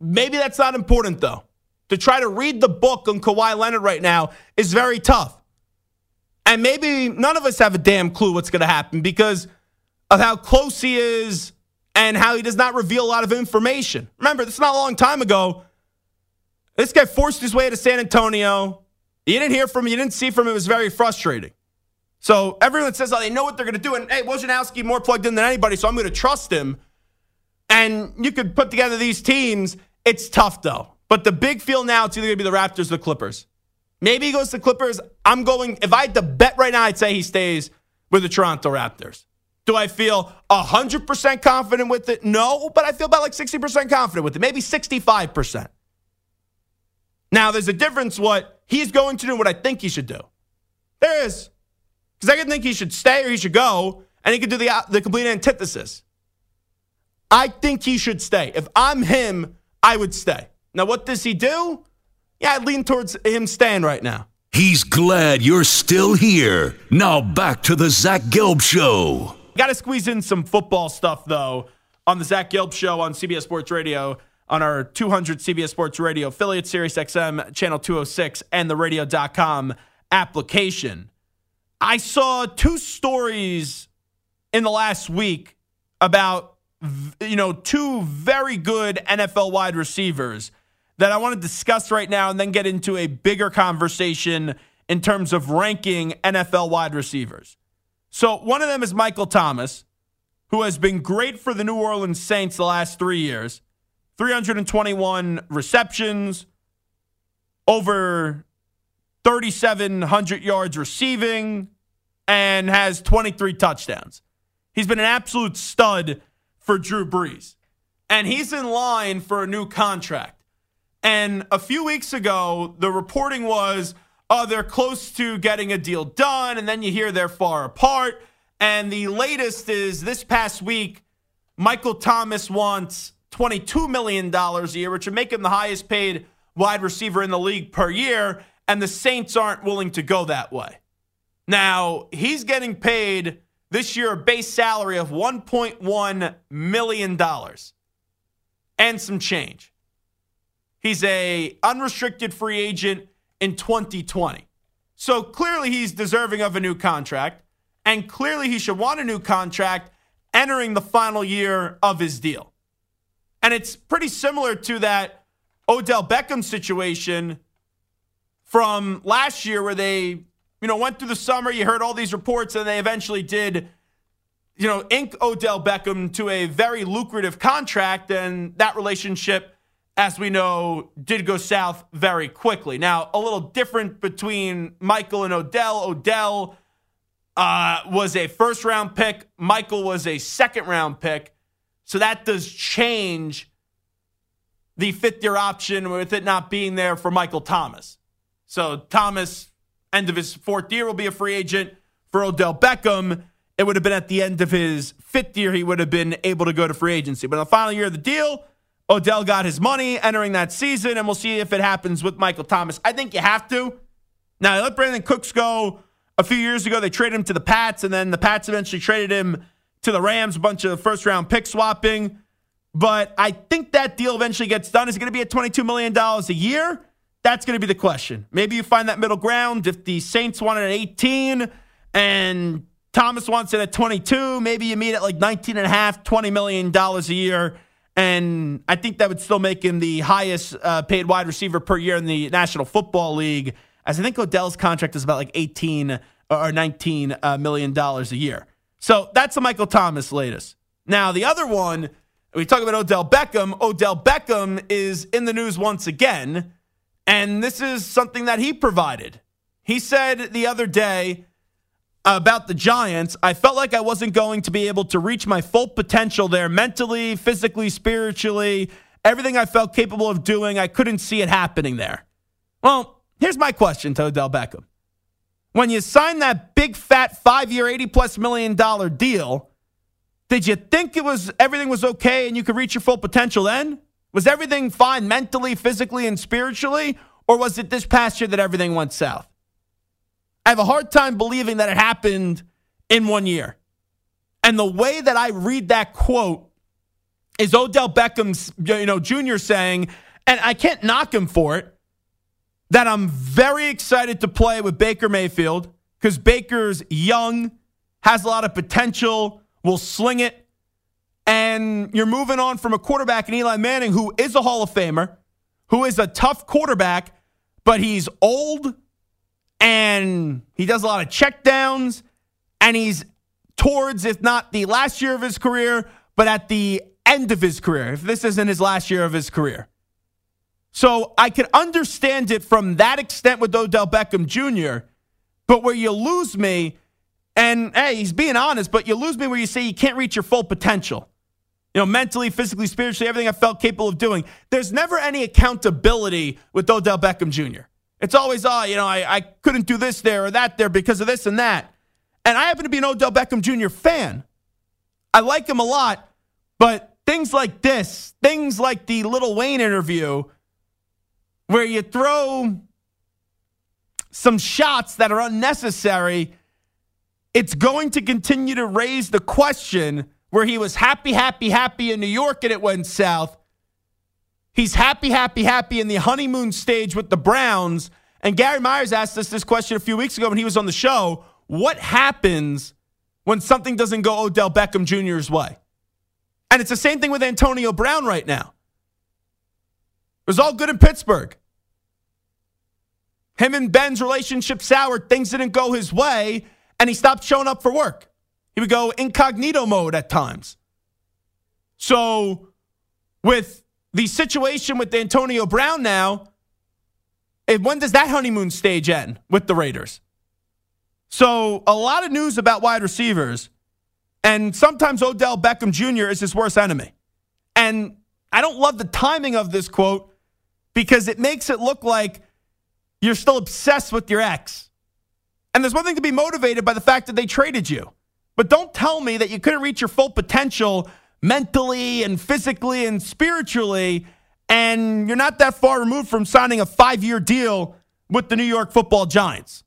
maybe that's not important, though. To try to read the book on Kawhi Leonard right now is very tough. And maybe none of us have a damn clue what's going to happen because of how close he is and how he does not reveal a lot of information. Remember, this is not a long time ago. This guy forced his way to San Antonio. You didn't hear from him. You didn't see from him. It was very frustrating. So everyone says, oh, they know what they're going to do. And, hey, Wojnarowski more plugged in than anybody, so I'm going to trust him. And you could put together these teams. It's tough, though. But the big feel now, it's either going to be the Raptors or the Clippers. Maybe he goes to the Clippers. I'm going, if I had to bet right now, I'd say he stays with the Toronto Raptors. Do I feel one hundred percent confident with it? No, but I feel about like sixty percent confident with it. Maybe sixty-five percent. Now, there's a difference what he's going to do and what I think he should do. There is. Because I can think he should stay or he should go, and he could do the, the complete antithesis. I think he should stay. If I'm him, I would stay. Now, what does he do? Yeah, I'd lean towards him staying right now. He's glad you're still here. Now back to the Zach Gelb Show. Got to squeeze in some football stuff, though, on the Zach Gelb Show on C B S Sports Radio, on our two hundred C B S Sports Radio affiliate, Sirius X M, Channel two oh six, and the radio dot com application. I saw two stories in the last week about, you know, two very good N F L wide receivers that I want to discuss right now and then get into a bigger conversation in terms of ranking N F L wide receivers. So one of them is Michael Thomas, who has been great for the New Orleans Saints the last three years. three hundred twenty-one receptions, over thirty-seven hundred yards receiving, and has twenty-three touchdowns. He's been an absolute stud for Drew Brees. And he's in line for a new contract. And a few weeks ago, the reporting was, oh, they're close to getting a deal done, and then you hear they're far apart. And the latest is this past week, Michael Thomas wants twenty-two million dollars a year, which would make him the highest paid wide receiver in the league per year, and the Saints aren't willing to go that way. Now, he's getting paid this year a base salary of one point one million dollars and some change. He's a unrestricted free agent in twenty twenty. So clearly he's deserving of a new contract, and clearly he should want a new contract entering the final year of his deal. And it's pretty similar to that Odell Beckham situation from last year where they, you know, went through the summer, you heard all these reports, and they eventually did, you know, ink Odell Beckham to a very lucrative contract, and that relationship, as we know, did go south very quickly. Now, a little different between Michael and Odell. Odell uh, was a first-round pick. Michael was a second-round pick. So that does change the fifth-year option with it not being there for Michael Thomas. So Thomas, end of his fourth year, will be a free agent. For Odell Beckham, it would have been at the end of his fifth year, he would have been able to go to free agency. But in the final year of the deal, Odell got his money entering that season, and we'll see if it happens with Michael Thomas. I think you have to. Now, they let Brandon Cooks go a few years ago. They traded him to the Pats, and then the Pats eventually traded him to the Rams, a bunch of first-round pick swapping. But I think that deal eventually gets done. Is it going to be at twenty-two million dollars a year? That's going to be the question. Maybe you find that middle ground. If the Saints want it at eighteen and Thomas wants it at twenty-two, maybe you meet at like nineteen and a half, twenty million dollars a year. And I think that would still make him the highest uh, paid wide receiver per year in the National Football League, as I think Odell's contract is about like eighteen or nineteen uh, million dollars a year. So that's the Michael Thomas latest. Now, the other one, we talk about Odell Beckham. Odell Beckham is in the news once again, and this is something that he provided. He said the other day about the Giants, I felt like I wasn't going to be able to reach my full potential there mentally, physically, spiritually. Everything I felt capable of doing, I couldn't see it happening there. Well, here's my question to Odell Beckham. When you signed that big, fat, five-year, eighty-plus million dollar deal, did you think it was everything was okay and you could reach your full potential then? Was everything fine mentally, physically, and spiritually? Or was it this past year that everything went south? I have a hard time believing that it happened in one year. And the way that I read that quote is Odell Beckham's, you know, Junior saying, and I can't knock him for it, that I'm very excited to play with Baker Mayfield because Baker's young, has a lot of potential, will sling it, and you're moving on from a quarterback in Eli Manning who is a Hall of Famer, who is a tough quarterback, but he's old and he does a lot of checkdowns, and he's towards, if not the last year of his career, but at the end of his career, if this isn't his last year of his career. So I could understand it from that extent with Odell Beckham Junior, but where you lose me, and hey, he's being honest, but you lose me where you say you can't reach your full potential. You know, mentally, physically, spiritually, everything I felt capable of doing. There's never any accountability with Odell Beckham Junior It's always, oh, you know, I, I couldn't do this there or that there because of this and that. And I happen to be an Odell Beckham Junior fan. I like him a lot, but things like this, things like the Lil Wayne interview, where you throw some shots that are unnecessary, it's going to continue to raise the question where he was happy, happy, happy in New York and it went south. He's happy, happy, happy in the honeymoon stage with the Browns. And Gary Myers asked us this question a few weeks ago when he was on the show. What happens when something doesn't go Odell Beckham Junior's way? And it's the same thing with Antonio Brown right now. It was all good in Pittsburgh. Him and Ben's relationship soured. Things didn't go his way, and he stopped showing up for work. He would go incognito mode at times. So with the situation with Antonio Brown now, when does that honeymoon stage end with the Raiders? So a lot of news about wide receivers, and sometimes Odell Beckham Junior is his worst enemy. And I don't love the timing of this quote because it makes it look like you're still obsessed with your ex. And there's one thing to be motivated by the fact that they traded you. But don't tell me that you couldn't reach your full potential mentally and physically and spiritually, and you're not that far removed from signing a five-year deal with the New York Football Giants.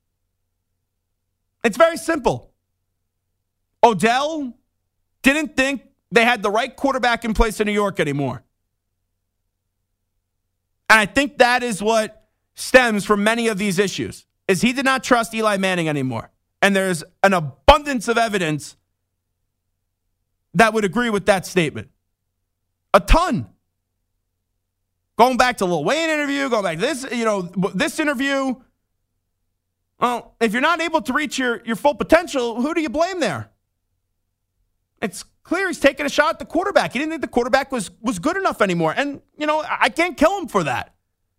It's very simple. Odell didn't think they had the right quarterback in place in New York anymore. And I think that is what stems from many of these issues, is he did not trust Eli Manning anymore. And there's an abundance of evidence that would agree with that statement. A ton. Going back to Lil Wayne interview, going back to this, you know, this interview. Well, if you're not able to reach your, your full potential, who do you blame there? It's clear he's taking a shot at the quarterback. He didn't think the quarterback was, was good enough anymore. And, you know, I can't kill him for that.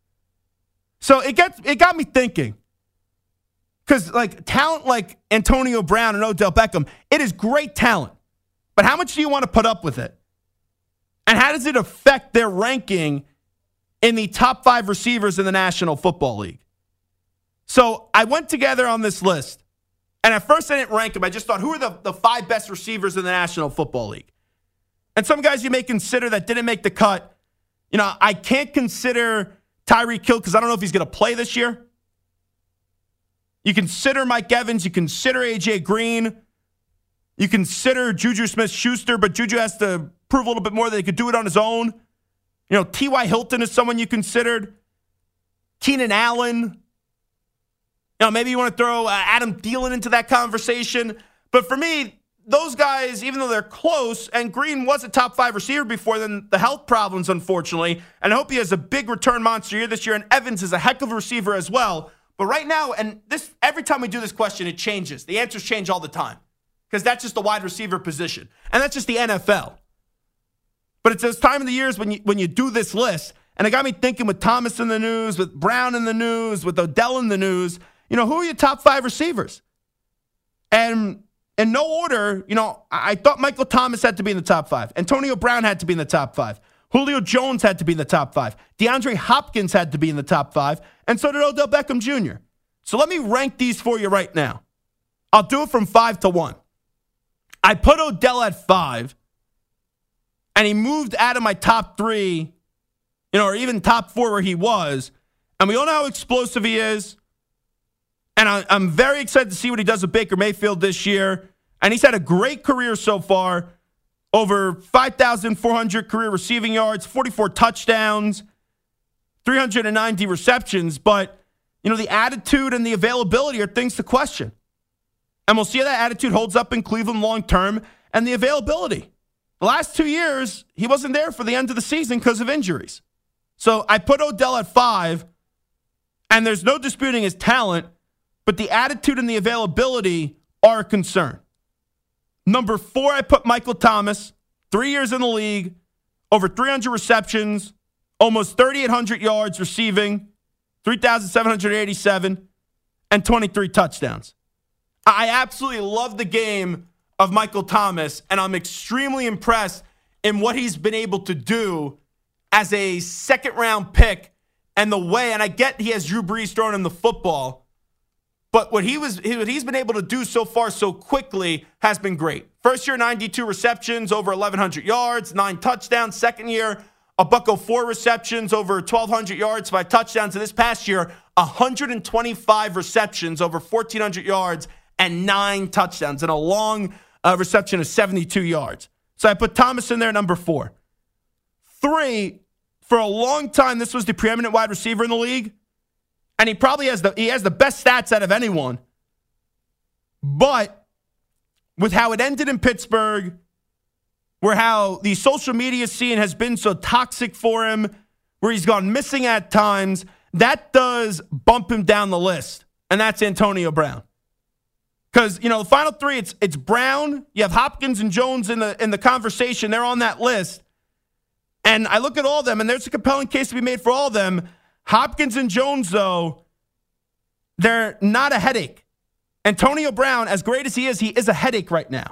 So it gets it got me thinking. Because, like, talent like Antonio Brown and Odell Beckham, it is great talent. But how much do you want to put up with it? And how does it affect their ranking in the top five receivers in the National Football League? So I went together on this list. And at first I didn't rank them. I just thought, who are the, the five best receivers in the National Football League? And some guys you may consider that didn't make the cut. You know, I can't consider Tyreek Hill because I don't know if he's going to play this year. You consider Mike Evans. You consider A J Green. You consider Juju Smith-Schuster, but Juju has to prove a little bit more that he could do it on his own. You know, T Y. Hilton is someone you considered. Keenan Allen. You know, maybe you want to throw uh, Adam Thielen into that conversation. But for me, those guys, even though they're close, and Green was a top five receiver before, then the health problems, unfortunately. And I hope he has a big return monster year this year. And Evans is a heck of a receiver as well. But right now, and this every time we do this question, it changes. The answers change all the time. Because that's just the wide receiver position. And that's just the N F L. But it's this time of the years when you when you do this list, and it got me thinking with Thomas in the news, with Brown in the news, with Odell in the news, you know, who are your top five receivers? And in no order, you know, I, I thought Michael Thomas had to be in the top five. Antonio Brown had to be in the top five. Julio Jones had to be in the top five. DeAndre Hopkins had to be in the top five. And so did Odell Beckham Junior So let me rank these for you right now. I'll do it from five to one. I put Odell at five, and he moved out of my top three, you know, or even top four where he was. And we all know how explosive he is. And I, I'm very excited to see what he does with Baker Mayfield this year. And he's had a great career so far. over five thousand four hundred career receiving yards, forty-four touchdowns, three hundred ninety receptions. But, you know, the attitude and the availability are things to question. And we'll see how that attitude holds up in Cleveland long term, and the availability. The last two years, he wasn't there for the end of the season because of injuries. So I put Odell at five, and there's no disputing his talent, but the attitude and the availability are a concern. Number four, I put Michael Thomas, three years in the league, over three hundred receptions, almost thirty-eight hundred yards receiving, three thousand seven hundred eighty-seven, and twenty-three touchdowns. I absolutely love the game of Michael Thomas, and I'm extremely impressed in what he's been able to do as a second-round pick and the way, and I get he has Drew Brees throwing him the football, but what he was, what he's been able to do so far so quickly has been great. First year, ninety-two receptions, over eleven hundred yards, nine touchdowns. Second year, a buck oh four receptions, over twelve hundred yards, five touchdowns. And this past year, one hundred twenty-five receptions, over fourteen hundred yards, and nine touchdowns, and a long uh, reception of seventy-two yards. So I put Thomas in there, number four. Three, for a long time, this was the preeminent wide receiver in the league. And he probably has the he has the best stats out of anyone. But with how it ended in Pittsburgh, where how the social media scene has been so toxic for him, where he's gone missing at times, that does bump him down the list. And that's Antonio Brown. Because, you know, the final three, it's it's Brown, you have Hopkins and Jones in the in the conversation. They're on that list. And I look at all of them, and there's a compelling case to be made for all of them. Hopkins and Jones, though, they're not a headache. Antonio Brown, as great as he is, he is a headache right now.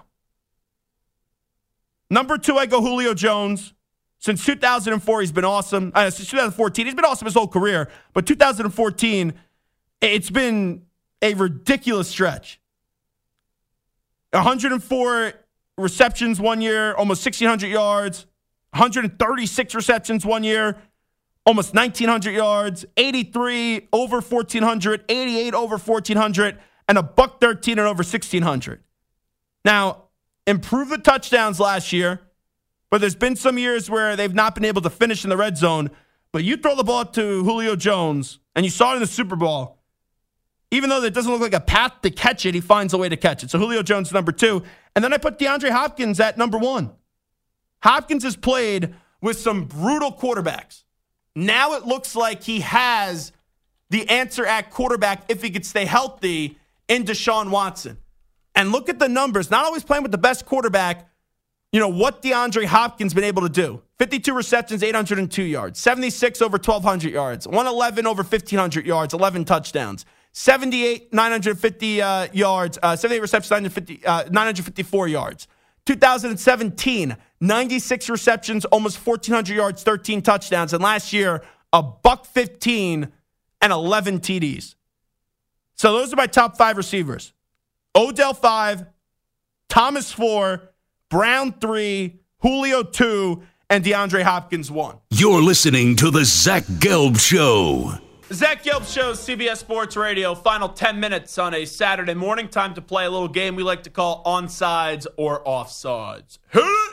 Number two, I go Julio Jones. Since two thousand four, he's been awesome. Uh, since two thousand fourteen, he's been awesome his whole career. But two thousand fourteen, it's been a ridiculous stretch. one hundred four receptions one year, almost sixteen hundred yards. one hundred thirty-six receptions one year, almost nineteen hundred yards. eighty-three over fourteen hundred, eighty-eight over fourteen hundred, and a buck thirteen and over sixteen hundred. Now, improved the touchdowns last year, but there's been some years where they've not been able to finish in the red zone. But you throw the ball to Julio Jones, and you saw it in the Super Bowl. Even though it doesn't look like a path to catch it, he finds a way to catch it. So Julio Jones, number two. And then I put DeAndre Hopkins at number one. Hopkins has played with some brutal quarterbacks. Now it looks like he has the answer at quarterback if he could stay healthy in Deshaun Watson. And look at the numbers. Not always playing with the best quarterback. You know, what DeAndre Hopkins been able to do. fifty-two receptions, eight hundred two yards. seventy-six over twelve hundred yards. one eleven over fifteen hundred yards, eleven touchdowns. seventy-eight, nine hundred fifty uh, yards. Uh, seventy-eight receptions, nine hundred fifty, uh, nine hundred fifty-four yards. two thousand seventeen, ninety-six receptions, almost fourteen hundred yards, thirteen touchdowns. And last year, a buck fifteen and eleven T Ds. So those are my top five receivers. Odell five, Thomas four, Brown three, Julio two, and DeAndre Hopkins one. You're listening to the Zach Gelb Show. Zach Gelb Show, C B S Sports Radio. Final ten minutes on a Saturday morning. Time to play a little game we like to call Onsides or Offsides. Hit it!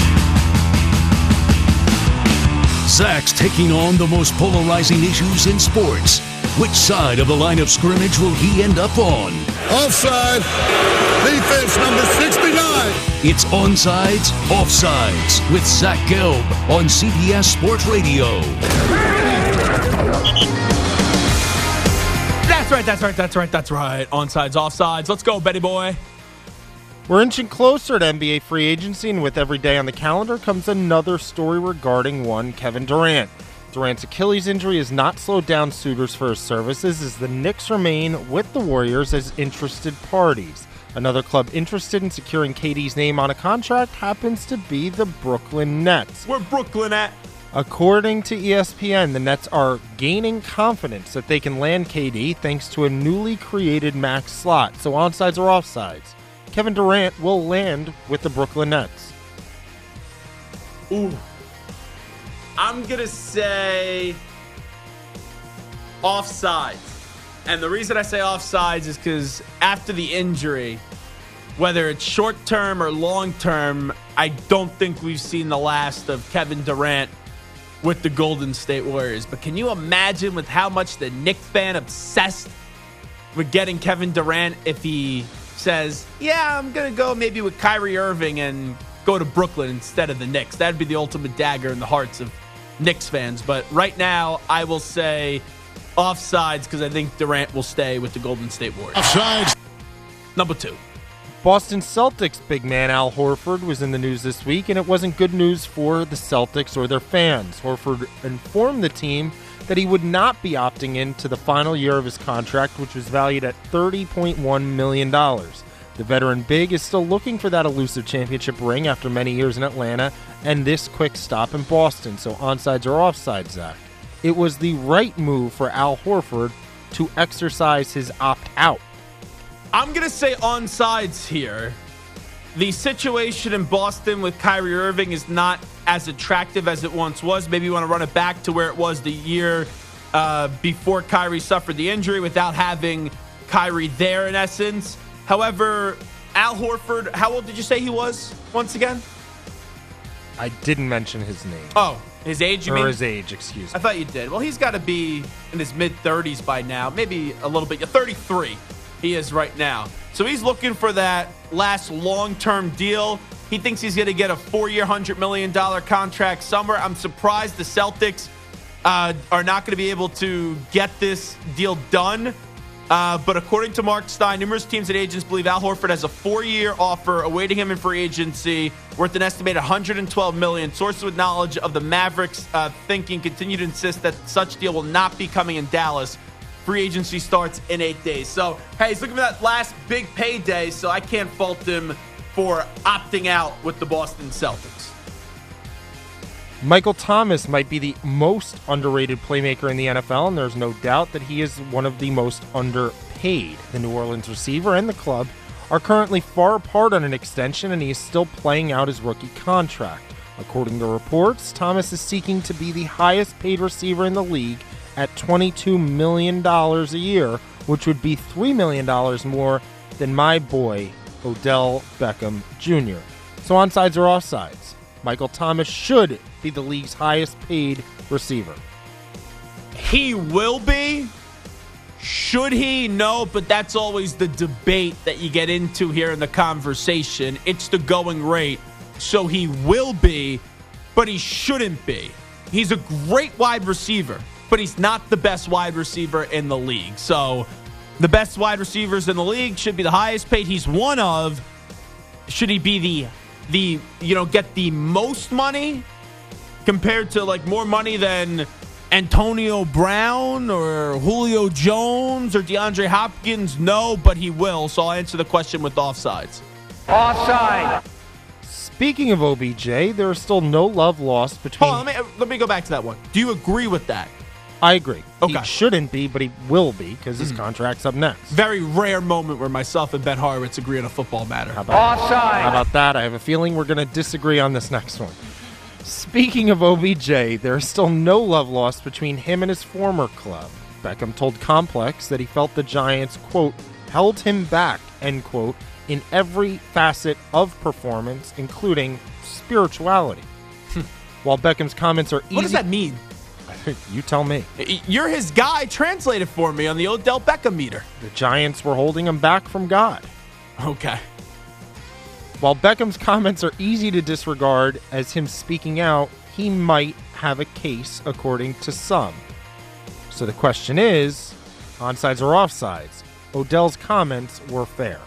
Zach's taking on the most polarizing issues in sports. Which side of the line of scrimmage will he end up on? Offside. Defense number sixty-nine. It's Onsides, Offsides with Zach Gelb on C B S Sports Radio. That's right, that's right, that's right, that's right. Onsides, offsides. Let's go, Betty boy. We're inching closer to N B A free agency, and with every day on the calendar comes another story regarding one Kevin Durant. Durant's Achilles injury has not slowed down suitors for his services as the Knicks remain with the Warriors as interested parties. Another club interested in securing K D's name on a contract happens to be the Brooklyn Nets. Where Brooklyn at? According to E S P N, the Nets are gaining confidence that they can land K D thanks to a newly created max slot. So onsides or offsides, Kevin Durant will land with the Brooklyn Nets. Ooh. I'm going to say offsides. And the reason I say offsides is because after the injury, whether it's short-term or long-term, I don't think we've seen the last of Kevin Durant with the Golden State Warriors. But can you imagine with how much the Knicks fan obsessed with getting Kevin Durant if he says, yeah, I'm going to go maybe with Kyrie Irving and go to Brooklyn instead of the Knicks? That'd be the ultimate dagger in the hearts of Knicks fans. But right now, I will say offsides because I think Durant will stay with the Golden State Warriors. Offsides. Number two. Boston Celtics big man Al Horford was in the news this week, and it wasn't good news for the Celtics or their fans. Horford informed the team that he would not be opting into the final year of his contract, which was valued at thirty point one million dollars. The veteran big is still looking for that elusive championship ring after many years in Atlanta and this quick stop in Boston. So onsides or offsides, Zach? It was the right move for Al Horford to exercise his opt-out. I'm going to say onsides here. The situation in Boston with Kyrie Irving is not as attractive as it once was. Maybe you want to run it back to where it was the year uh, before Kyrie suffered the injury without having Kyrie there in essence. However, Al Horford, how old did you say he was once again? I didn't mention his name. Oh, his age, you or mean? Or his age, excuse me. I thought you did. Well, he's got to be in his mid-thirties by now. Maybe a little bit. You're thirty-three. He is right now. So he's looking for that last long-term deal. He thinks he's going to get a four-year, one hundred million dollars contract somewhere. I'm surprised the Celtics uh, are not going to be able to get this deal done. Uh, but according to Mark Stein, numerous teams and agents believe Al Horford has a four-year offer awaiting him in free agency worth an estimated one hundred twelve million dollars. Sources with knowledge of the Mavericks uh, thinking continue to insist that such deal will not be coming in Dallas. Free agency starts in eight days. So, hey, he's looking for that last big payday, so I can't fault him for opting out with the Boston Celtics. Michael Thomas might be the most underrated playmaker in the N F L, and there's no doubt that he is one of the most underpaid. The New Orleans receiver and the club are currently far apart on an extension, and he is still playing out his rookie contract. According to reports, Thomas is seeking to be the highest paid receiver in the league at twenty-two million dollars a year, which would be three million dollars more than my boy, Odell Beckham Junior So onsides or offsides, Michael Thomas should be the league's highest paid receiver. He will be. Should he? No, but that's always the debate that you get into here in the conversation. It's the going rate. So he will be, but he shouldn't be. He's a great wide receiver, but he's not the best wide receiver in the league. So the best wide receivers in the league should be the highest paid. He's one of. Should he be the, the you know, get the most money compared to like more money than Antonio Brown or Julio Jones or DeAndre Hopkins? No, but he will. So I'll answer the question with offsides. Offside. Speaking of O B J, there is still no love lost between... Hold on, let me, let me go back to that one. Do you agree with that? I agree. Okay. He shouldn't be, but he will be because his mm. contract's up next. Very rare moment where myself and Ben Horowitz agree on a football matter. How about, Offside. How about that? I have a feeling we're going to disagree on this next one. Speaking of O B J, there is still no love lost between him and his former club. Beckham told Complex that he felt the Giants, quote, held him back, end quote, in every facet of performance, including spirituality. While Beckham's comments are easy... What does that mean? You tell me. You're his guy. Translate it for me on the Odell Beckham meter. The Giants were holding him back from God. Okay. While Beckham's comments are easy to disregard as him speaking out, he might have a case according to some. So the question is, onsides or offsides? Odell's comments were fair.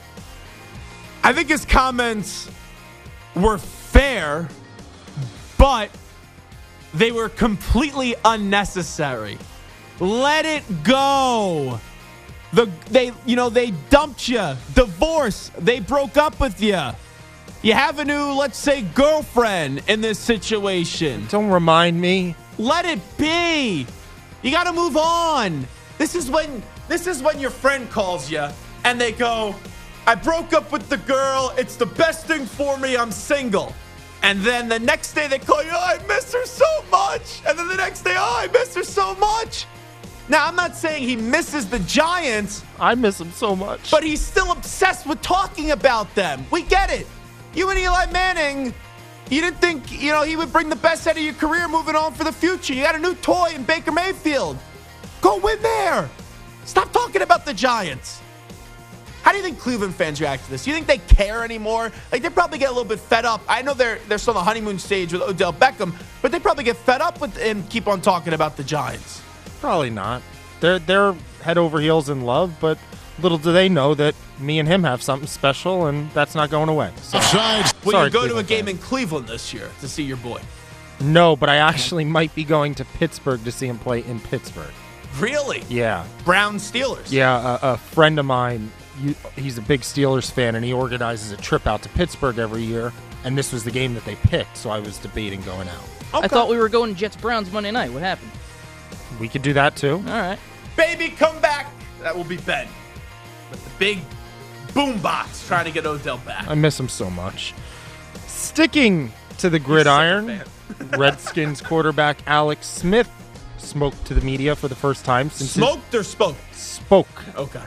I think his comments were fair, but they were completely unnecessary. Let it go. The they you know they dumped you, divorce, they broke up with you. You have a new, let's say, girlfriend in this situation. Don't remind me. Let it be. You got to move on. This is when this is when your friend calls you and they go, I broke up with the girl. It's the best thing for me. I'm single. And then the next day they call you, oh, I miss her so much. And then the next day, oh, I miss her so much. Now, I'm not saying he misses the Giants. I miss him so much. But he's still obsessed with talking about them. We get it. You and Eli Manning, you didn't think, you know, he would bring the best out of your career moving on for the future. You got a new toy in Baker Mayfield. Go win there. Stop talking about the Giants. How do you think Cleveland fans react to this? Do you think they care anymore? Like, they probably get a little bit fed up. I know they're they're still on the honeymoon stage with Odell Beckham, but they probably get fed up with and keep on talking about the Giants. Probably not. They're they're head over heels in love, but little do they know that me and him have something special, and that's not going away. So, Will sorry, you go to a Cleveland game fans. in Cleveland this year to see your boy? No, but I actually might be going to Pittsburgh to see him play in Pittsburgh. Really? Yeah. Brown Steelers? Yeah, a, a friend of mine, you, he's a big Steelers fan, and he organizes a trip out to Pittsburgh every year, and this was the game that they picked, so I was debating going out. Okay. I thought we were going Jets-Browns Monday night. What happened? We could do that, too. All right. Baby, come back. That will be Ben. With the big boom box trying to get Odell back. I miss him so much. Sticking to the gridiron, Redskins quarterback Alex Smith smoked to the media for the first time since Smoked or spoke? his, spoke. Okay.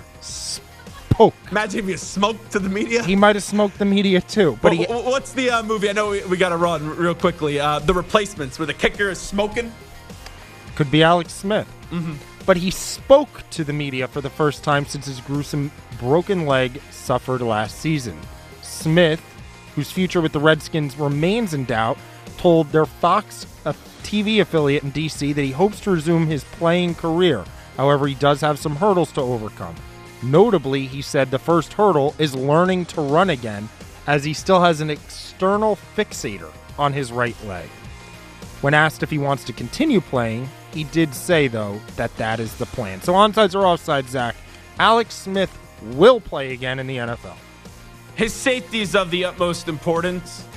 Spoke. Imagine if you smoked to the media. He might have smoked the media too, but he Wh- wh- What's the uh, movie? I know we, we got to run real quickly. Uh, the Replacements, where the kicker is smoking. could be Alex Smith. Mm-hmm. But he spoke to the media for the first time since his gruesome broken leg suffered last season. Smith, whose future with the Redskins remains in doubt, told their Fox a T V affiliate in D C that he hopes to resume his playing career. However, he does have some hurdles to overcome. Notably, he said the first hurdle is learning to run again, as he still has an external fixator on his right leg. When asked if he wants to continue playing, he did say, though, that that is the plan. So onside or offside, Zach, Alex Smith will play again in the N F L. His safety is of the utmost importance,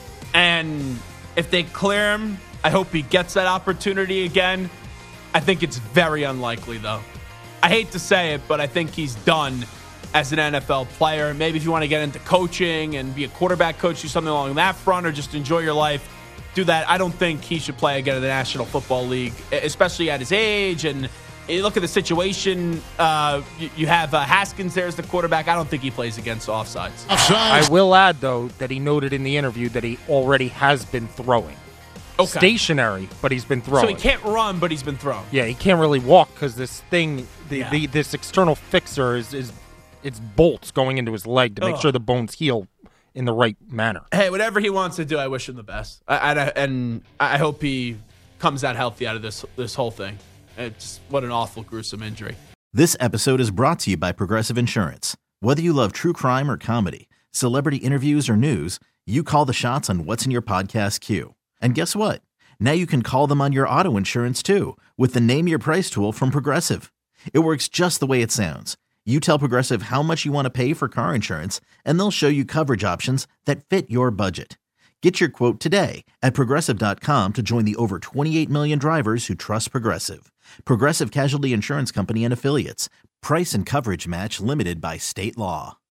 and if they clear him, I hope he gets that opportunity again. I think it's very unlikely, though. I hate to say it, but I think he's done as an N F L player. Maybe if you want to get into coaching and be a quarterback coach, do something along that front, or just enjoy your life, do that. I don't think he should play again in the National Football League, especially at his age. And you look at the situation, uh, you, you have uh, Haskins there as the quarterback. I don't think he plays against offsides. I will add, though, that he noted in the interview that he already has been throwing. Okay. Stationary, but he's been throwing. So he can't run, but he's been thrown. Yeah, he can't really walk because this thing, the, Yeah. the this external fixer is, is it's bolts going into his leg to make Ugh. sure the bones heal in the right manner. Hey, whatever he wants to do, I wish him the best. I, I, and I hope he comes out healthy out of this this whole thing. It's what an awful, gruesome injury. This episode is brought to you by Progressive Insurance. Whether you love true crime or comedy, celebrity interviews or news, you call the shots on what's in your podcast queue. And guess what? Now you can call them on your auto insurance too with the Name Your Price tool from Progressive. It works just the way it sounds. You tell Progressive how much you want to pay for car insurance, and they'll show you coverage options that fit your budget. Get your quote today at Progressive dot com to join the over twenty-eight million drivers who trust Progressive. Progressive Casualty Insurance Company and Affiliates. Price and coverage match limited by state law.